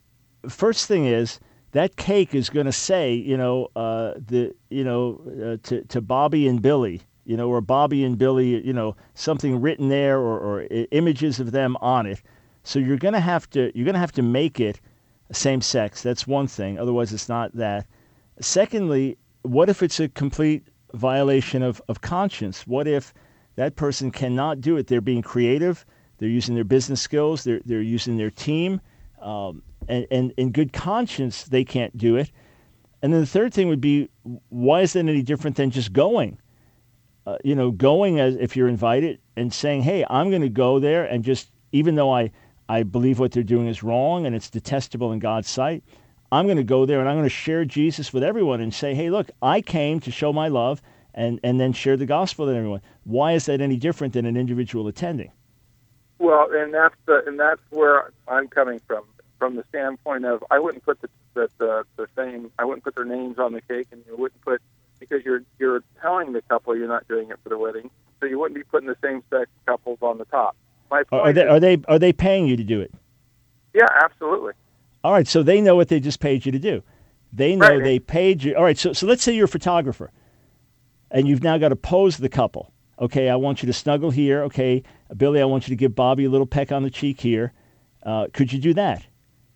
first thing is that cake is going to say, you know, uh, the you know uh, to to Bobby and Billy, you know, or Bobby and Billy, you know, something written there or, or images of them on it. So you're going to have to you're going to have to make it same sex. That's one thing. Otherwise, it's not that. Secondly, what if it's a complete violation of, of conscience? What if that person cannot do it? They're being creative. They're using their business skills. They're they're using their team. Um, and, and in good conscience, they can't do it. And then the third thing would be, why is that any different than just going? Uh, you know, going as if you're invited and saying, hey, I'm going to go there and just, even though I, I believe what they're doing is wrong and it's detestable in God's sight, I'm going to go there and I'm going to share Jesus with everyone and say, hey, look, I came to show my love and, and then share the gospel with everyone. Why is that any different than an individual attending? Well, and that's the, and that's where I'm coming from, from the standpoint of I wouldn't put the the, the, the same, I wouldn't put their names on the cake, and you wouldn't put because you're you're telling the couple you're not doing it for the wedding, so you wouldn't be putting the same-sex couples on the top. My point Are they, is, are they are they paying you to do it? Yeah, absolutely. All right, so they know what they just paid you to do. They know Right. they paid you. All right, so so let's say you're a photographer, and you've now got to pose the couple. Okay, I want you to snuggle here. Okay, Billy, I want you to give Bobby a little peck on the cheek here. Uh, could you do that?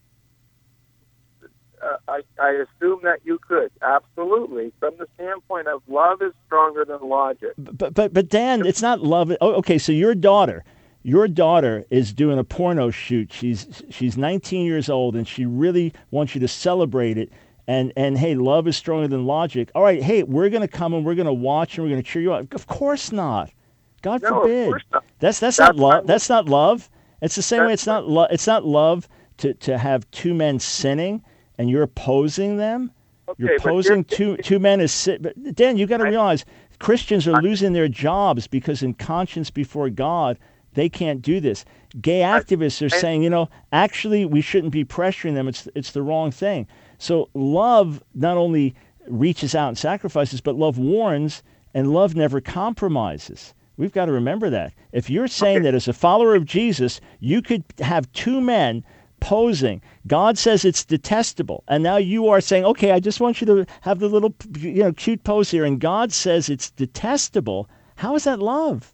Uh, I, I assume that you could, absolutely. From the standpoint of love is stronger than logic. But but but Dan, it's not love. Oh, okay, so your daughter, your daughter is doing a porno shoot. She's she's nineteen years old, and she really wants you to celebrate it. And and hey, love is stronger than logic. All right, hey, we're going to come and we're going to watch and we're going to cheer you up. Of course not. God No, of forbid. course not. That's that's, That's not love. my- That's not love. It's the same way. That's It's not love. It's not love to to have two men sinning and you're opposing them. You're Okay, but posing you're- two two men as sit. But Dan, you got to realize Christians are losing their jobs because, in conscience before God, they can't do this. Gay activists are saying, you know, actually, we shouldn't be pressuring them. It's it's the wrong thing. So love not only reaches out and sacrifices, but love warns, and love never compromises. We've got to remember that. If you're saying that as a follower of Jesus, you could have two men posing. God says it's detestable. And now you are saying, okay, I just want you to have the little, you know, cute pose here. And God says it's detestable. How is that love?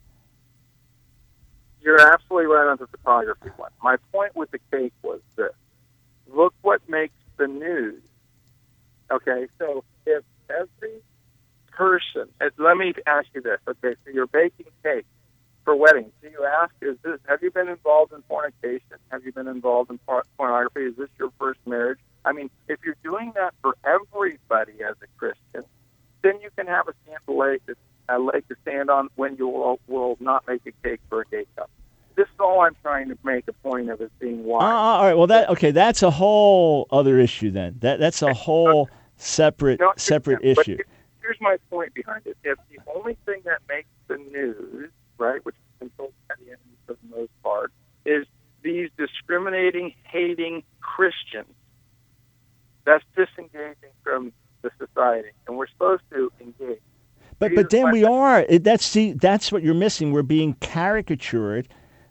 You're absolutely right on the photography one. My point with the cake was this. Look what makes the news. Okay, so if every person, and let me ask you this, okay, so you're baking cake for weddings. Do you ask, is this, have you been involved in fornication? Have you been involved in por- pornography? Is this your first marriage? I mean, if you're doing that for everybody as a Christian, then you can have a stand leg, a leg to stand on when you will, will not make a cake for a gay couple. This is all I'm trying to make a point of as being why. Uh, all right. Well, that okay. That's a whole other issue. Then that that's a whole separate No, separate but issue. Here's my point behind it. If the only thing that makes the news, right, which is controlled by the enemy for the most part, is these discriminating, hating Christians, that's disengaging from the society, and we're supposed to engage. But Jesus but then we Christ- are. It- That's see. That's what you're missing. We're being caricatured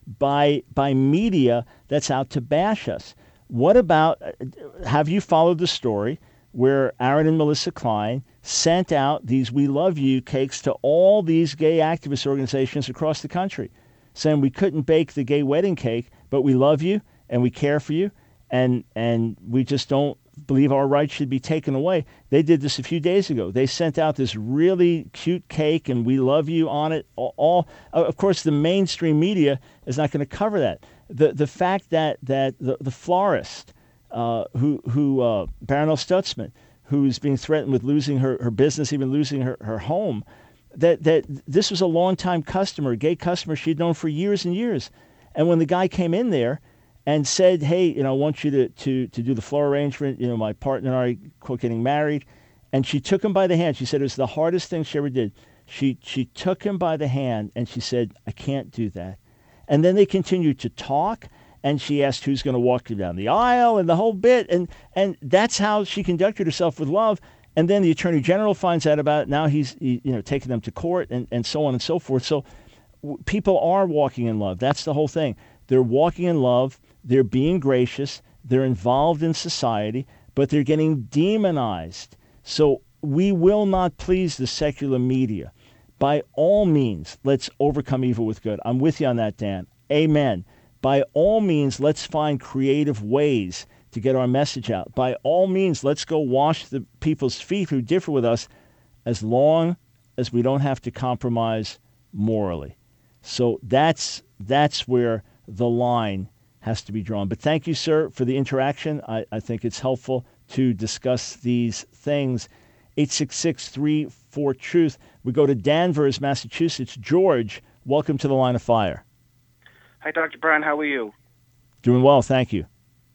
by by media that's out to bash us. What about? Have you followed the story where Aaron and Melissa Klein sent out these "We Love You" cakes to all these gay activist organizations across the country, saying we couldn't bake the gay wedding cake, but we love you and we care for you, and and we just don't believe our rights should be taken away. They did this a few days ago. They sent out this really cute cake and "We love you" on it. All, all of course, the mainstream media is not going to cover that. The the fact that that the, the florist uh, who who uh, Baronel Stutzman, who's being threatened with losing her, her business, even losing her, her home, that that this was a longtime customer, a gay customer she'd known for years and years. And when the guy came in there and said, hey, you know, I want you to, to, to do the flower arrangement. You know, my partner and I, quote, getting married. And she took him by the hand. She said it was the hardest thing she ever did. She she took him by the hand and she said, I can't do that. And then they continued to talk. And she asked who's going to walk you down the aisle and the whole bit. And, and that's how she conducted herself with love. And then the Attorney General finds out about it. Now he's he, you know taking them to court and, and so on and so forth. So w- people are walking in love. That's the whole thing. They're walking in love. They're being gracious. They're involved in society, but they're getting demonized. So we will not please the secular media. By all means, let's overcome evil with good. I'm with you on that, Dan. Amen. By all means, let's find creative ways to get our message out. By all means, let's go wash the people's feet who differ with us, as long as we don't have to compromise morally. So that's that's where the line has to be drawn. But thank you, sir, for the interaction. I, I think it's helpful to discuss these things. eight six six, three four, truth. We go to Danvers, Massachusetts. George, welcome to the Line of Fire. Hi, Doctor Brown. How are you? Doing well, thank you.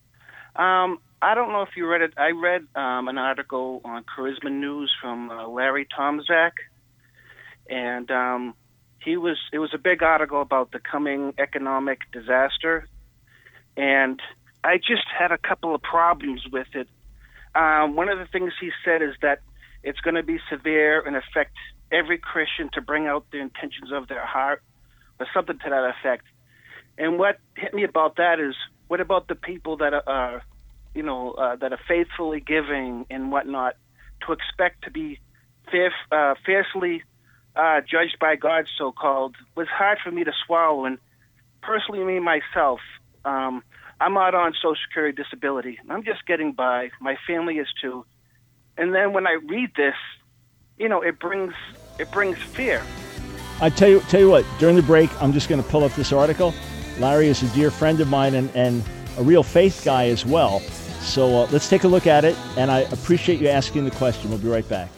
Um, I don't know if you read it. I read um, an article on Charisma News from uh, Larry Tomczak, and um, he was. It was a big article about the coming economic disaster, and I just had a couple of problems with it. Um, one of the things he said is that it's going to be severe and affect every Christian to bring out the intentions of their heart, or something to that effect. And what hit me about that is, what about the people that are, uh, you know, uh, that are faithfully giving and whatnot, to expect to be fair, uh, fiercely uh, judged by God, so-called, was hard for me to swallow. And personally, me, myself, um, I'm out on Social Security disability. I'm just getting by. My family is too. And then when I read this, you know, it brings it brings fear. I tell you, tell you what. During the break, I'm just going to pull up this article. Larry is a dear friend of mine and, and a real faith guy as well. So uh, let's take a look at it. And I appreciate you asking the question. We'll be right back.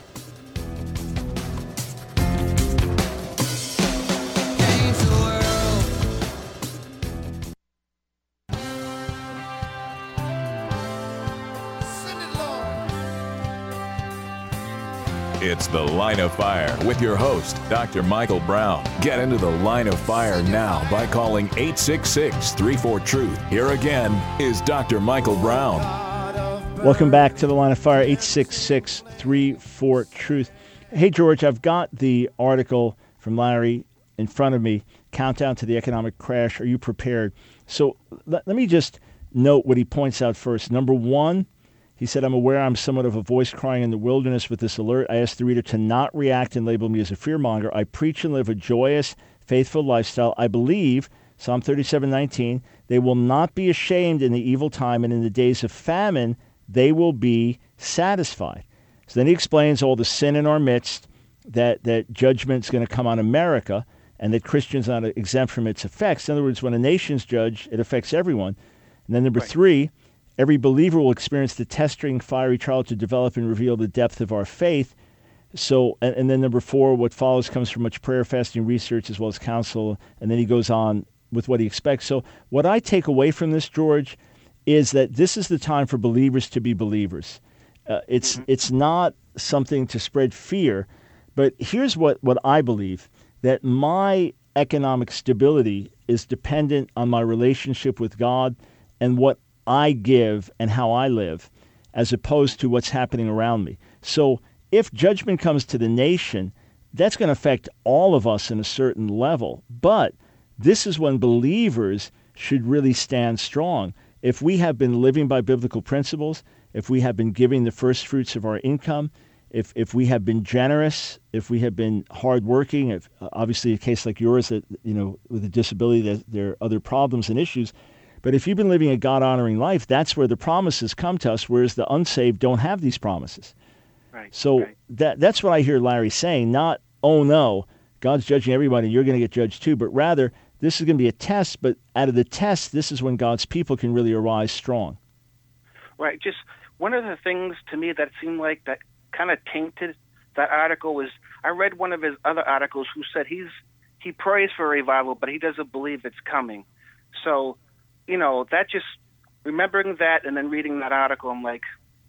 It's The Line of Fire with your host, Doctor Michael Brown. Get into The Line of Fire now by calling eight six six, three four, truth. Here again is Doctor Michael Brown. Welcome back to The Line of Fire, eight six six, three four, truth. Hey, George, I've got the article from Larry in front of me, Countdown to the Economic Crash. Are you prepared? So let, let me just note what he points out first. Number one, he said, I'm aware I'm somewhat of a voice crying in the wilderness with this alert. I ask the reader to not react and label me as a fearmonger. I preach and live a joyous, faithful lifestyle. I believe, Psalm thirty-seven nineteen, they will not be ashamed in the evil time, and in the days of famine, they will be satisfied. So then he explains all the sin in our midst, that, that judgment's going to come on America, and that Christians are not exempt from its effects. In other words, when a nation's judged, it affects everyone. And then number right. three, every believer will experience the testing, fiery trial to develop and reveal the depth of our faith. So, and, and then number four, what follows comes from much prayer, fasting, research, as well as counsel. And then he goes on with what he expects. So what I take away from this, George, is that this is the time for believers to be believers. Uh, it's mm-hmm. it's not something to spread fear. But here's what, what I believe, that my economic stability is dependent on my relationship with God and what I give and how I live, as opposed to what's happening around me. So if judgment comes to the nation, that's going to affect all of us in a certain level. But this is when believers should really stand strong. If we have been living by biblical principles, if we have been giving the first fruits of our income, if if we have been generous, if we have been hardworking, if obviously a case like yours, that you know, with a disability, that there are other problems and issues. But if you've been living a God-honoring life, that's where the promises come to us, whereas the unsaved don't have these promises. Right. So right. that that's what I hear Larry saying, not, oh no, God's judging everybody, you're going to get judged too, but rather, this is going to be a test, but out of the test, this is when God's people can really arise strong. Right. Just one of the things to me that seemed like that kind of tainted that article was, I read one of his other articles who said he's he prays for revival, but he doesn't believe it's coming. So, you know, that just, remembering that and then reading that article, I'm like,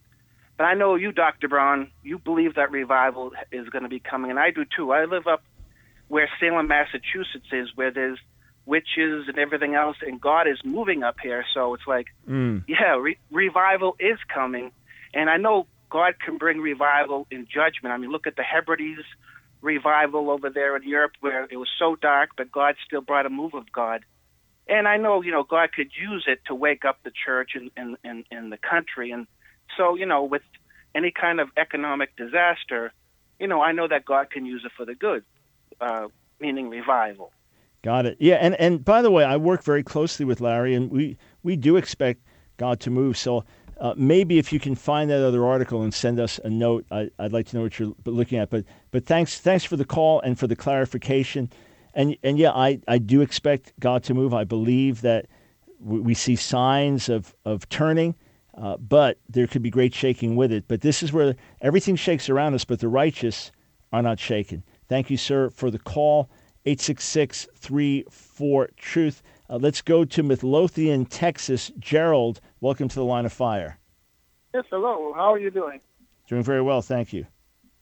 but I know you, Doctor Brown, you believe that revival is going to be coming, and I do too. I live up where Salem, Massachusetts is, where there's witches and everything else, and God is moving up here. So it's like, mm. yeah, re- revival is coming. And I know God can bring revival in judgment. I mean, look at the Hebrides revival over there in Europe, where it was so dark, but God still brought a move of God. And I know, you know, God could use it to wake up the church in, in, in, in the country. And so, you know, with any kind of economic disaster, you know, I know that God can use it for the good, uh, meaning revival. Got it. Yeah, and, and by the way, I work very closely with Larry, and we, we do expect God to move. So uh, maybe if you can find that other article and send us a note, I, I'd like to know what you're looking at. But but thanks thanks for the call and for the clarification. And and yeah, I, I do expect God to move. I believe that we, we see signs of, of turning, uh, but there could be great shaking with it. But this is where everything shakes around us, but the righteous are not shaken. Thank you, sir, for the call. eight six six, three four, truth. Uh, let's go to Midlothian, Texas. Gerald, welcome to the Line of Fire. Yes, hello. How are you doing? Doing very well, thank you.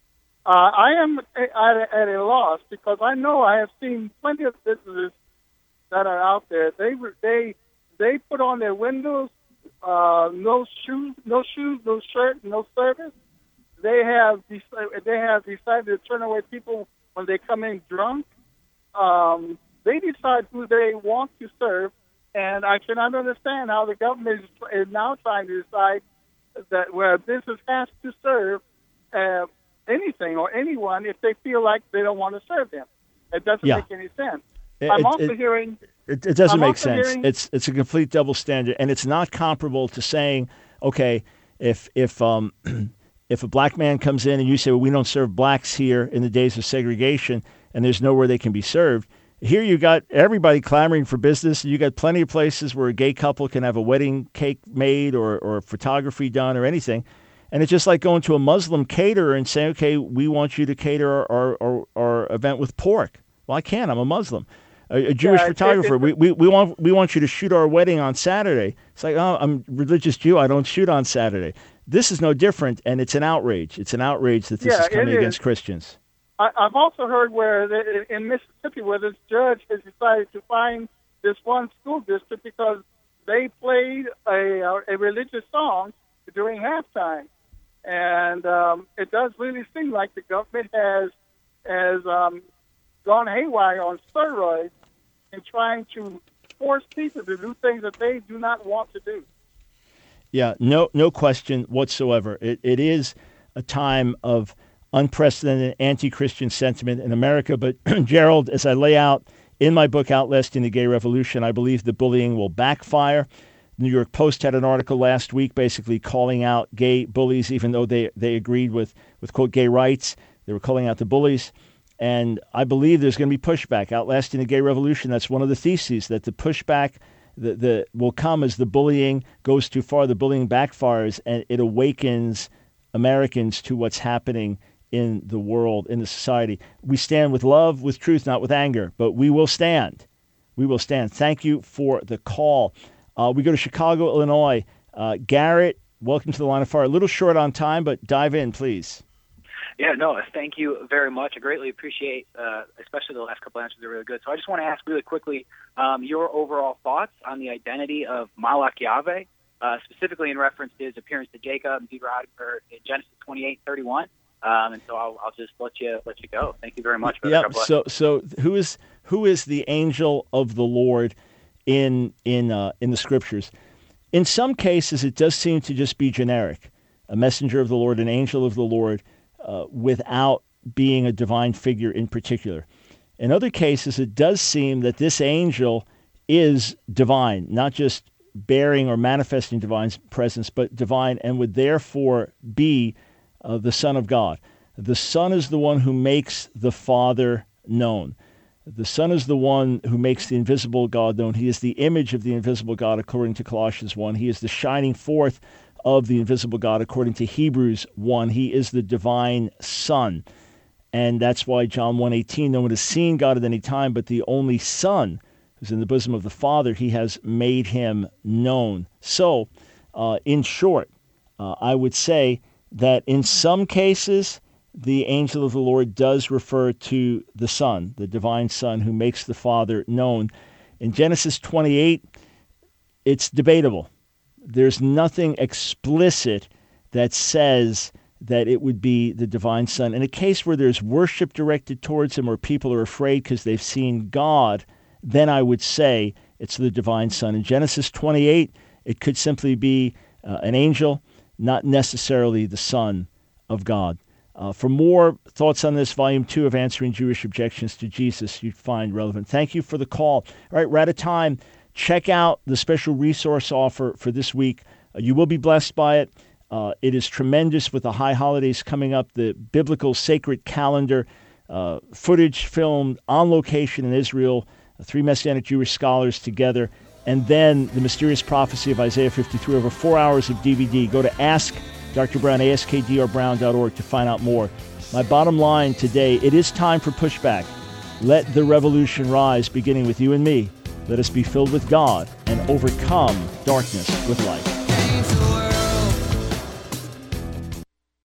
Uh, I am at, at a loss because I know I have seen plenty of businesses that are out there. They they they put on their windows uh, no shoes, no shoes, no shirt, no service, they have dec- they have decided to turn away people when they come in drunk. Um, they decide who they want to serve, and I cannot understand how the government is, is now trying to decide that where a business has to serve uh, anything or anyone if they feel like they don't want to serve them. It doesn't Yeah. make any sense. It- I'm it- also it- hearing. It, it doesn't I'm make also sense. hearing- It's it's a complete double standard, and it's not comparable to saying, okay, if if um if a black man comes in and you say, well, we don't serve blacks here in the days of segregation, and there's nowhere they can be served. Here you got everybody clamoring for business. You got plenty of places where a gay couple can have a wedding cake made or or photography done or anything. And it's just like going to a Muslim caterer and saying, okay, we want you to cater our, our, our event with pork. Well, I can't. I'm a Muslim. A, a Jewish Yeah, it- photographer, it- we, we, we want we want you to shoot our wedding on Saturday. It's like, oh, I'm a religious Jew. I don't shoot on Saturday. This is no different, and it's an outrage. It's an outrage that this Yeah, is coming it against is. Christians. I, I've also heard where the, in Mississippi, where this judge has decided to fine this one school district because they played a, a religious song during halftime, and um, it does really seem like the government has has um, gone haywire on steroids in trying to force people to do things that they do not want to do. Yeah, no, no question whatsoever. It, it is a time of unprecedented anti-Christian sentiment in America. But Gerald, as I lay out in my book, Outlasting the Gay Revolution, I believe the bullying will backfire. The New York Post had an article last week basically calling out gay bullies, even though they, they agreed with, with, quote, gay rights. They were calling out the bullies. And I believe there's going to be pushback. Outlasting the Gay Revolution, that's one of the theses, that the pushback the, the will come as the bullying goes too far, the bullying backfires, and it awakens Americans to what's happening in the world, in the society. We stand with love, with truth, not with anger, but we will stand. We will stand. Thank you for the call. Uh, we go to Chicago, Illinois. Uh, Garrett, welcome to the Line of Fire. A little short on time, but dive in, please. Yeah, no, thank you very much. I greatly appreciate, uh, especially the last couple answers are really good. So I just want to ask really quickly um, your overall thoughts on the identity of Malach Yahweh, uh, specifically in reference to his appearance to Jacob and Deuteronomy in Genesis twenty-eight thirty-one. Um, and so I'll, I'll just let you let you go. Thank you very much. Yeah. So so who is who is the angel of the Lord in in uh, in the scriptures? In some cases, it does seem to just be generic, a messenger of the Lord, an angel of the Lord, uh, without being a divine figure in particular. In other cases, it does seem that this angel is divine, not just bearing or manifesting divine presence, but divine, and would therefore be uh, the Son of God. The Son is the one who makes the Father known. The Son is the one who makes the invisible God known. He is the image of the invisible God, according to Colossians one. He is the shining forth of the invisible God, according to Hebrews one. He is the divine Son. And that's why John one eighteen, no one has seen God at any time, but the only Son, who's in the bosom of the Father, he has made him known. So, uh, in short, uh, I would say that in some cases, the angel of the Lord does refer to the Son, the divine Son, who makes the Father known. In Genesis twenty-eight, it's debatable. There's nothing explicit that says that it would be the divine Son. In a case where there's worship directed towards him or people are afraid because they've seen God, then I would say it's the divine Son. In Genesis twenty-eight, it could simply be uh, an angel, not necessarily the Son of God. Uh, for more thoughts on this, Volume two of Answering Jewish Objections to Jesus, you'd find relevant. Thank you for the call. All right, we're out of time. Check out the special resource offer for this week. Uh, you will be blessed by it. Uh, it is tremendous with the high holidays coming up, the biblical sacred calendar, uh, footage filmed on location in Israel, uh, three Messianic Jewish scholars together, and then the mysterious prophecy of Isaiah fifty-three, over four hours of D V D. Go to Ask Doctor Brown, A S K D R Brown dot org to find out more. My bottom line today, it is time for pushback. Let the revolution rise, beginning with you and me. Let us be filled with God and overcome darkness with light.